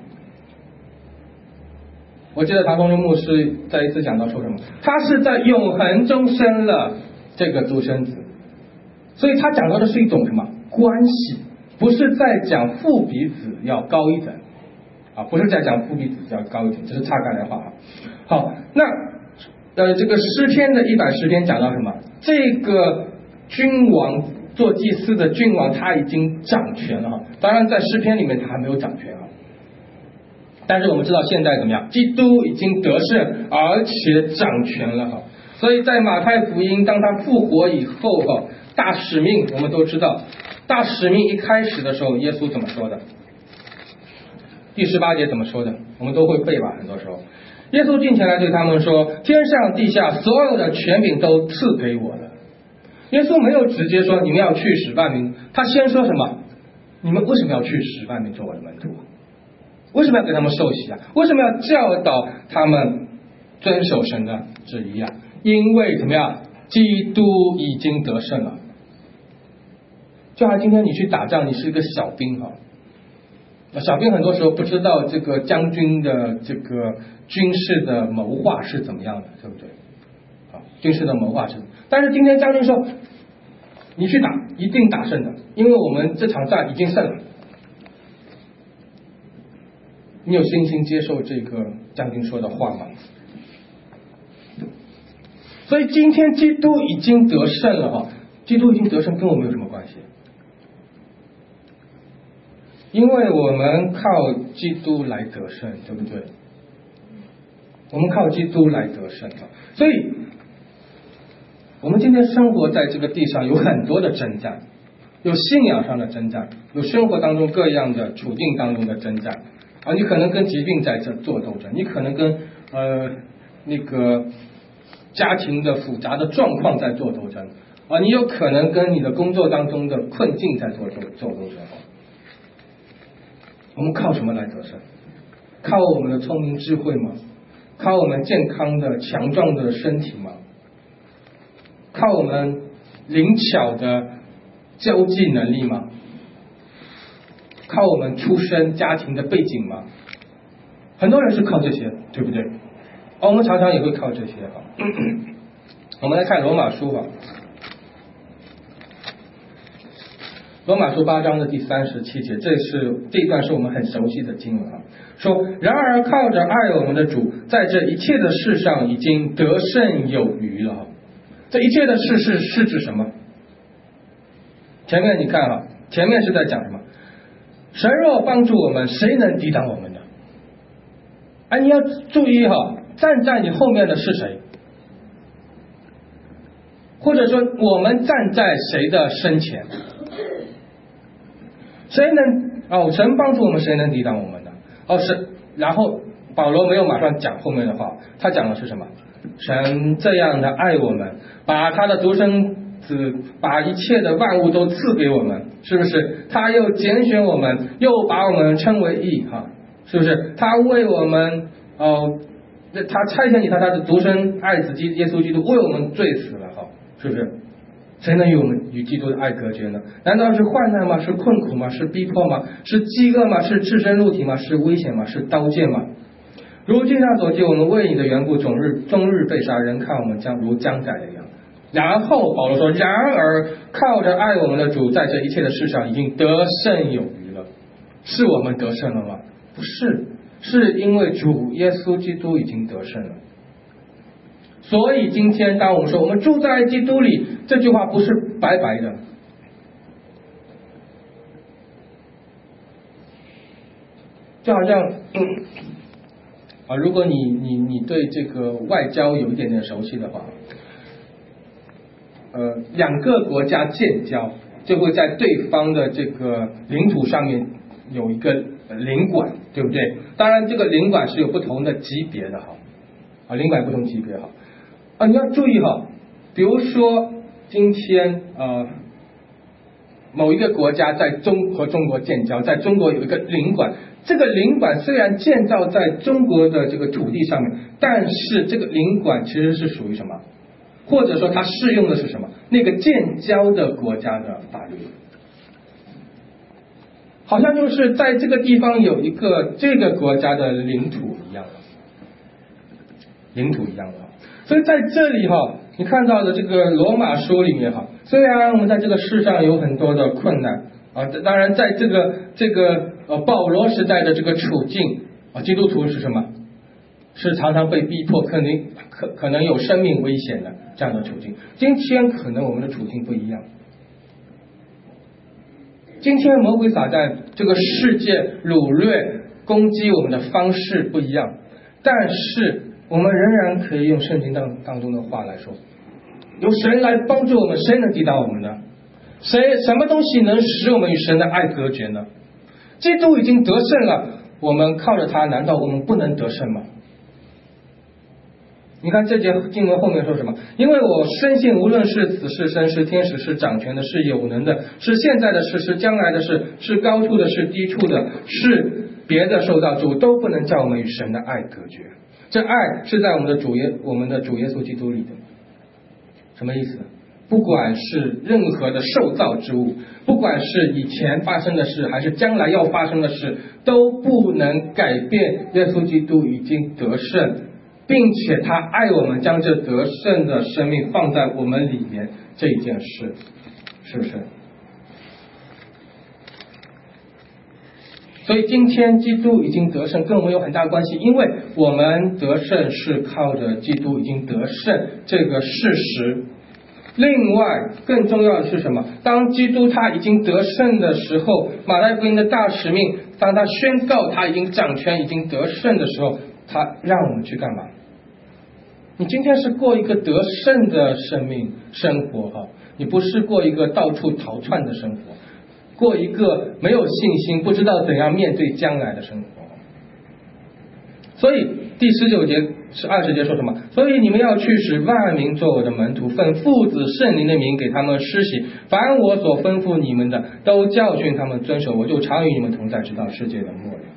Speaker 1: 我记得唐崇荣牧师在一次讲到说什么，他是在永恒中生了这个独生子。所以他讲到的是一种什么关系，不是在讲父比子要高一等啊，不是在讲父比子要高一等，这是岔开来话啊。好，那呃这个诗篇的一百十篇讲到什么？这个君王做祭司的君王他已经掌权了哈，当然在诗篇里面他还没有掌权啊。但是我们知道现在怎么样？基督已经得胜，而且掌权了哈。所以在马太福音，当他复活以后哈。大使命我们都知道，大使命一开始的时候耶稣怎么说的？第十八节怎么说的？我们都会背吧，很多时候耶稣进前来对他们说，天上地下所有的权柄都赐给我了。耶稣没有直接说你们要去使万民，他先说什么？你们为什么要去使万民做我的门徒？为什么要给他们受洗啊？为什么要教导他们遵守神的旨意啊？因为怎么样？基督已经得胜了。就好像今天你去打仗，你是一个小兵哈，小兵很多时候不知道这个将军的这个军事的谋划是怎么样的，对不对？啊，军事的谋划是，但是今天将军说，你去打，一定打胜的，因为我们这场战已经胜了。你有信心接受这个将军说的话吗？ 所以今天基督已经得胜了哈，基督已经得胜跟我们有什么关系？因为我们靠基督来得胜，对不对？我们靠基督来得胜啊，所以我们今天生活在这个地上有很多的征战，有信仰上的征战，有生活当中各样的处境当中的征战啊，你可能跟疾病在这做斗争，你可能跟呃那个家庭的复杂的状况在做斗争啊，你有可能跟你的工作当中的困境在做斗做斗争。我们靠什么来得胜？靠我们的聪明智慧吗？靠我们健康的强壮的身体吗？靠我们灵巧的交际能力吗？靠我们出身家庭的背景吗？很多人是靠这些，对不对？哦，我们常常也会靠这些哈。我们来看罗马书吧，罗马书八章的第三十七节，这是这一段是我们很熟悉的经文啊。说，然而靠着爱我们的主，在这一切的事上已经得胜有余了。这一切的事是是指什么？前面你看哈，前面是在讲什么？神若帮助我们，谁能抵挡我们呢？哎，你要注意哈，站在你后面的是谁？或者说，我们站在谁的身前？谁能哦？神帮助我们，谁能抵挡我们呢？哦，是。然后保罗没有马上讲后面的话，他讲的是什么？神这样的爱我们，把他的独生子，把一切的万物都赐给我们，是不是？他又拣选我们，又把我们称为义，哈，是不是？他为我们哦，他差遣你他他的独生爱子基耶稣基督为我们罪死了，哈，是不是？谁能与我们与基督的爱隔绝呢？难道是患难吗？是困苦吗？是逼迫吗？是饥饿吗？是赤身露体吗？是危险吗？是刀剑吗？如经上所记，我们为你的缘故，终日终日被杀，人看我们将如将宰的羊。然后保罗说，然而靠着爱我们的主，在这一切的事上已经得胜有余了。是我们得胜了吗？不是，是因为主耶稣基督已经得胜了。所以今天当我们说我们住在基督里，这句话不是白白的。就好像嗯啊，如果你你你对这个外交有一点点熟悉的话，呃，两个国家建交就会在对方的这个领土上面有一个领馆，对不对？当然，这个领馆是有不同的级别的哈，啊，领馆不同级别哈，啊，你要注意哈，比如说今天呃。某一个国家在中和中国建交，在中国有一个领馆，这个领馆虽然建造在中国的这个土地上面，但是这个领馆其实是属于什么？或者说它适用的是什么？那个建交的国家的法律。好像就是在这个地方有一个这个国家的领土一样的，领土一样的。所以在这里哈，你看到的这个罗马书里面哈，虽然我们在这个世上有很多的困难啊，当然在这个这个呃保罗时代的这个处境啊，基督徒是什么？是常常被逼迫，可能可可能有生命危险的这样的处境。今天可能我们的处境不一样。今天魔鬼撒旦这个世界掳掠攻击我们的方式不一样，但是我们仍然可以用圣经当当中的话来说，有神来帮助我们，谁能抵挡我们呢？谁什么东西能使我们与神的爱隔绝呢？基督已经得胜了，我们靠着他，难道我们不能得胜吗？你看这节经文后面说什么？因为我深信，无论是死是生，是天使，是掌权的，是有能的，是现在的事，是将来的事，是高处的，是低处的，是别的受造主，都不能叫我们与神的爱隔绝。这爱是在我们的主耶我们的主耶稣基督里的。什么意思？不管是任何的受造之物，不管是以前发生的事，还是将来要发生的事，都不能改变耶稣基督已经得胜，并且他爱我们，将这得胜的生命放在我们里面这一件事，是不是？ 所以今天基督已经得胜，跟我们有很大关系，因为我们得胜是靠着基督已经得胜这个事实。另外更重要的是什么？当基督他已经得胜的时候，马太福音的大使命，当他宣告他已经掌权已经得胜的时候，他让我们去干嘛？你今天是过一个得胜的生命生活哈，你不是过一个到处逃窜的生活，过一个没有信心不知道怎样面对将来的生活。所以第十九节是二十节说什么？所以你们要去使万民做我的门徒，奉父子圣灵的名给他们施洗，凡我所吩咐你们的都教训他们遵守，我就常与你们同在，直到世界的末了。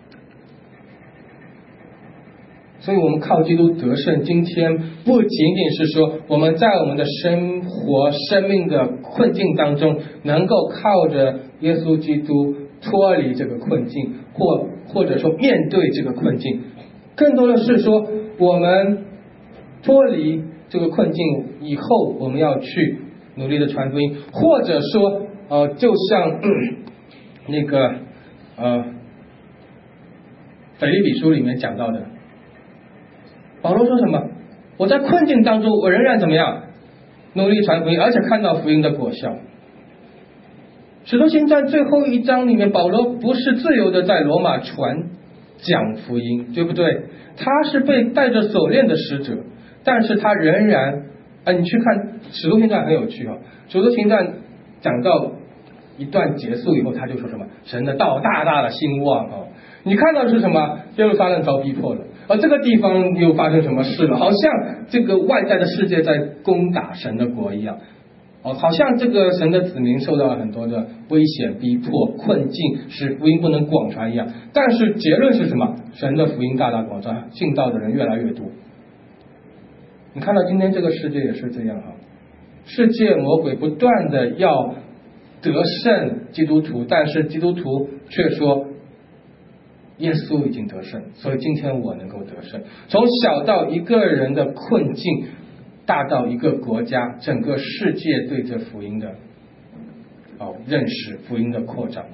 Speaker 1: 所以我们靠基督得胜，今天不仅仅是说我们在我们的生活生命的困境当中能够靠着耶稣基督脱离这个困境，或或者说面对这个困境，更多的是说我们脱离这个困境以后，我们要去努力的传福音，或者说呃，就像、嗯、那个呃腓立比书里面讲到的，保罗说什么？我在困境当中，我仍然怎么样努力传福音，而且看到福音的果效。使徒行传最后一章里面，保罗不是自由的在罗马传讲福音，对不对？他是被带着锁链的使者，但是他仍然啊，你去看使徒行传很有趣哦。使徒行传讲到一段结束以后，他就说什么？神的道大大的兴旺哦。你看到是什么？耶路撒冷遭逼迫了，而这个地方又发生什么事了？好像这个外在的世界在攻打神的国一样。哦，好像这个神的子民受到了很多的危险、逼迫、困境，使福音不能广传一样。但是结论是什么？神的福音大大广传，信道的人越来越多。你看到今天这个世界也是这样哈，世界魔鬼不断的要得胜基督徒，但是基督徒却说耶稣已经得胜，所以今天我能够得胜。从小到一个人的困境，大到一个国家，整个世界对这福音的哦认识，福音的扩张。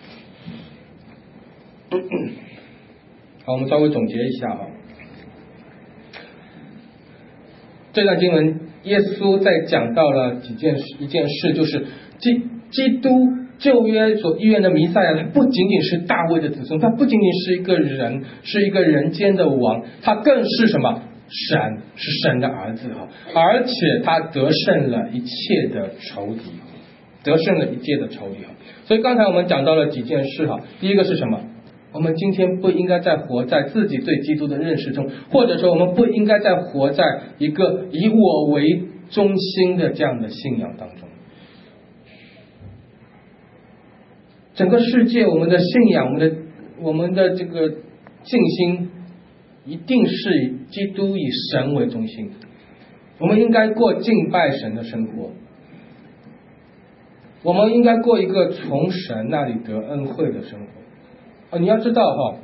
Speaker 1: 好，我们稍微总结一下哈。这段经文，耶稣在讲到了几件事，一件事就是基基督旧约所预言的弥赛亚，他不仅仅是大卫的子孙，他不仅仅是一个人，是一个人间的王，他更是什么？神，是神的儿子哈，而且他得胜了一切的仇敌，得胜了一切的仇敌哈。所以刚才我们讲到了几件事哈，第一个是什么？我们今天不应该再活在自己对基督的认识中，或者说我们不应该再活在一个以我为中心的这样的信仰当中。整个世界，我们的信仰，我们的我们的这个信心，一定是以基督以神为中心。我们应该过敬拜神的生活，我们应该过一个从神那里得恩惠的生活。哦，你要知道哈，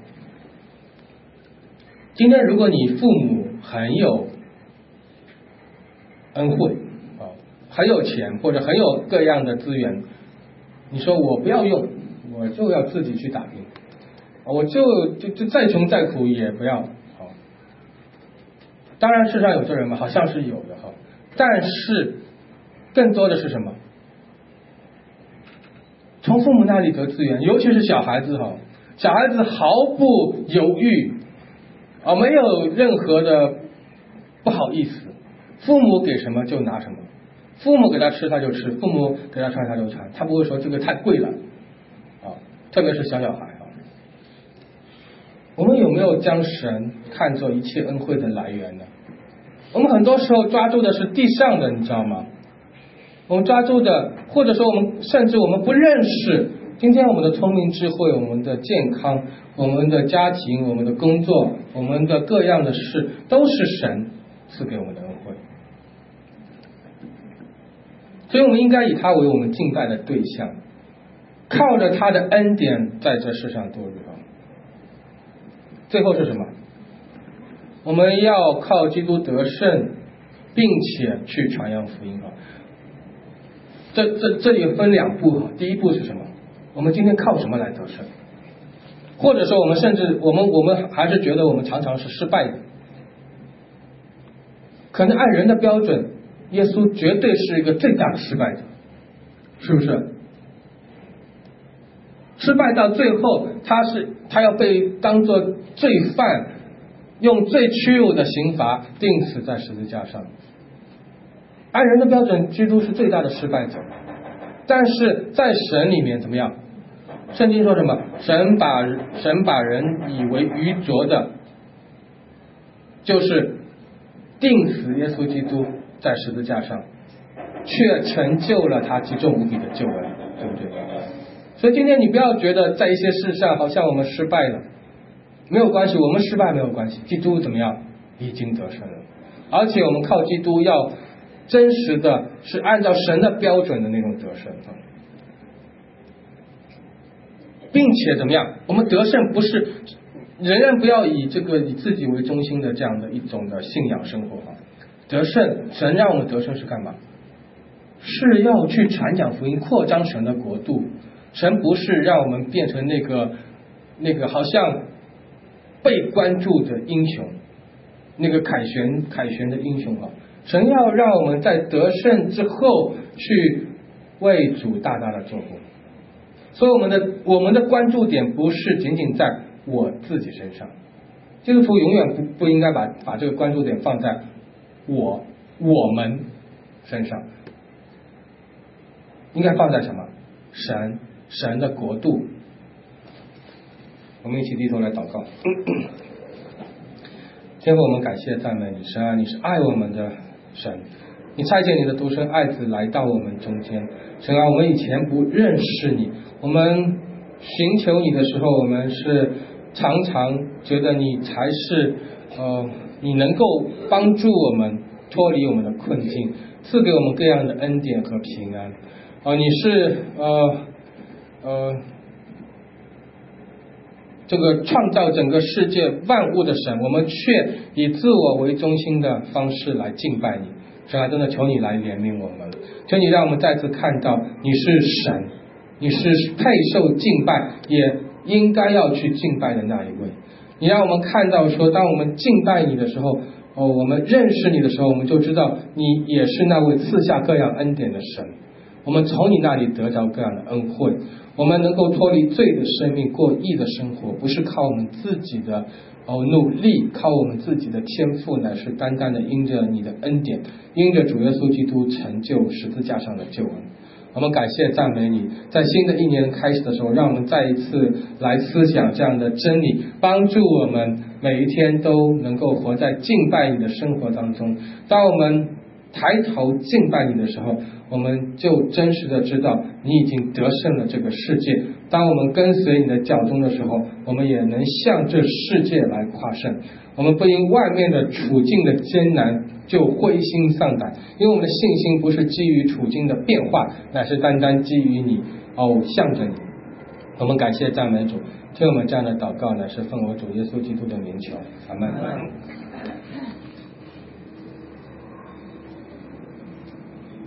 Speaker 1: 今天如果你父母很有恩惠啊，很有钱或者很有各样的资源，你说我不要用，我就要自己去打拼，我就就就再穷再苦也不要。好，当然世上有这人嘛，好像是有的哈，但是更多的是什么？从父母那里得资源，尤其是小孩子哈。小孩子毫不犹豫啊，没有任何的不好意思，父母给什么就拿什么，父母给他吃他就吃，父母给他穿他就穿，他不会说这个太贵了啊，特别是小小孩啊。我们有没有将神看作一切恩惠的来源呢？我们很多时候抓住的是地上的，你知道吗？我们抓住的，或者说我们甚至我们不认识。今天我们的聪明智慧，我们的健康，我们的家庭，我们的工作，我们的各样的事，都是神赐给我们的恩惠，所以我们应该以他为我们敬拜的对象，靠着他的恩典在这世上度日。最后是什么？我们要靠基督得胜，并且去传扬福音。这这这里分两步，第一步是什么？我们今天靠什么来得胜？ 或者说我们甚至我们我们还是觉得我们常常是失败的。可能按人的标准，耶稣绝对是一个最大的失败者，是不是？失败到最后，他是他要被当作罪犯，用最屈辱的刑罚钉死在十字架上。按人的标准，基督是最大的失败者，但是在神里面怎么样？圣经说什么？神把神把人以为愚拙的，就是钉死耶稣基督在十字架上，却成就了他极重无比的救恩，对不对？所以今天你不要觉得在一些事上好像我们失败了，没有关系，我们失败没有关系，基督怎么样？已经得胜了，而且我们靠基督要真实的是按照神的标准的那种得胜，并且怎么样？我们得胜不是仍然不要以这个以自己为中心的这样的一种的信仰生活啊。得胜，神让我们得胜是干嘛？是要去传讲福音，扩张神的国度。神不是让我们变成那个那个好像被关注的英雄，那个凯旋凯旋的英雄啊。神要让我们在得胜之后去为主大大的做工。所以我们的我们的关注点不是仅仅在我自己身上，基督徒永远不不应该把把这个关注点放在我我们身上，应该放在什么？神神的国度。我们一起低头来祷告。天父，我们感谢赞美你，神啊，你是爱我们的神，你差遣你的独生爱子来到我们中间。神啊，我们以前不认识你，我们寻求你的时候，我们是常常觉得你才是呃，你能够帮助我们脱离我们的困境，赐给我们各样的恩典和平安。呃，你是呃呃这个创造整个世界万物的神，我们却以自我为中心的方式来敬拜你。神啊，真的求你来怜悯我们，求你让我们再次看到你是神，你是配受敬拜也应该要去敬拜的那一位。你让我们看到说，当我们敬拜你的时候，哦，我们认识你的时候，我们就知道你也是那位赐下各样恩典的神。我们从你那里得着各样的恩惠，我们能够脱离罪的生命，过义的生活，不是靠我们自己的哦努力，靠我们自己的天赋，乃是单单的因着你的恩典，因着主耶稣基督成就十字架上的救恩。我们感谢赞美你，在新的一年开始的时候，让我们再一次来思想这样的真理，帮助我们每一天都能够活在敬拜你的生活当中。当我们抬头敬拜你的时候，我们就真实的知道你已经得胜了这个世界。当我们跟随你的脚踪的时候，我们也能向这世界来夸胜。我们不因外面的处境的艰难就灰心丧胆，因为我们的信心不是基于处境的变化，乃是单单基于你，哦，向着你。我们感谢赞美主，听我们这样的祷告，乃是奉我主耶稣基督的名求，阿们。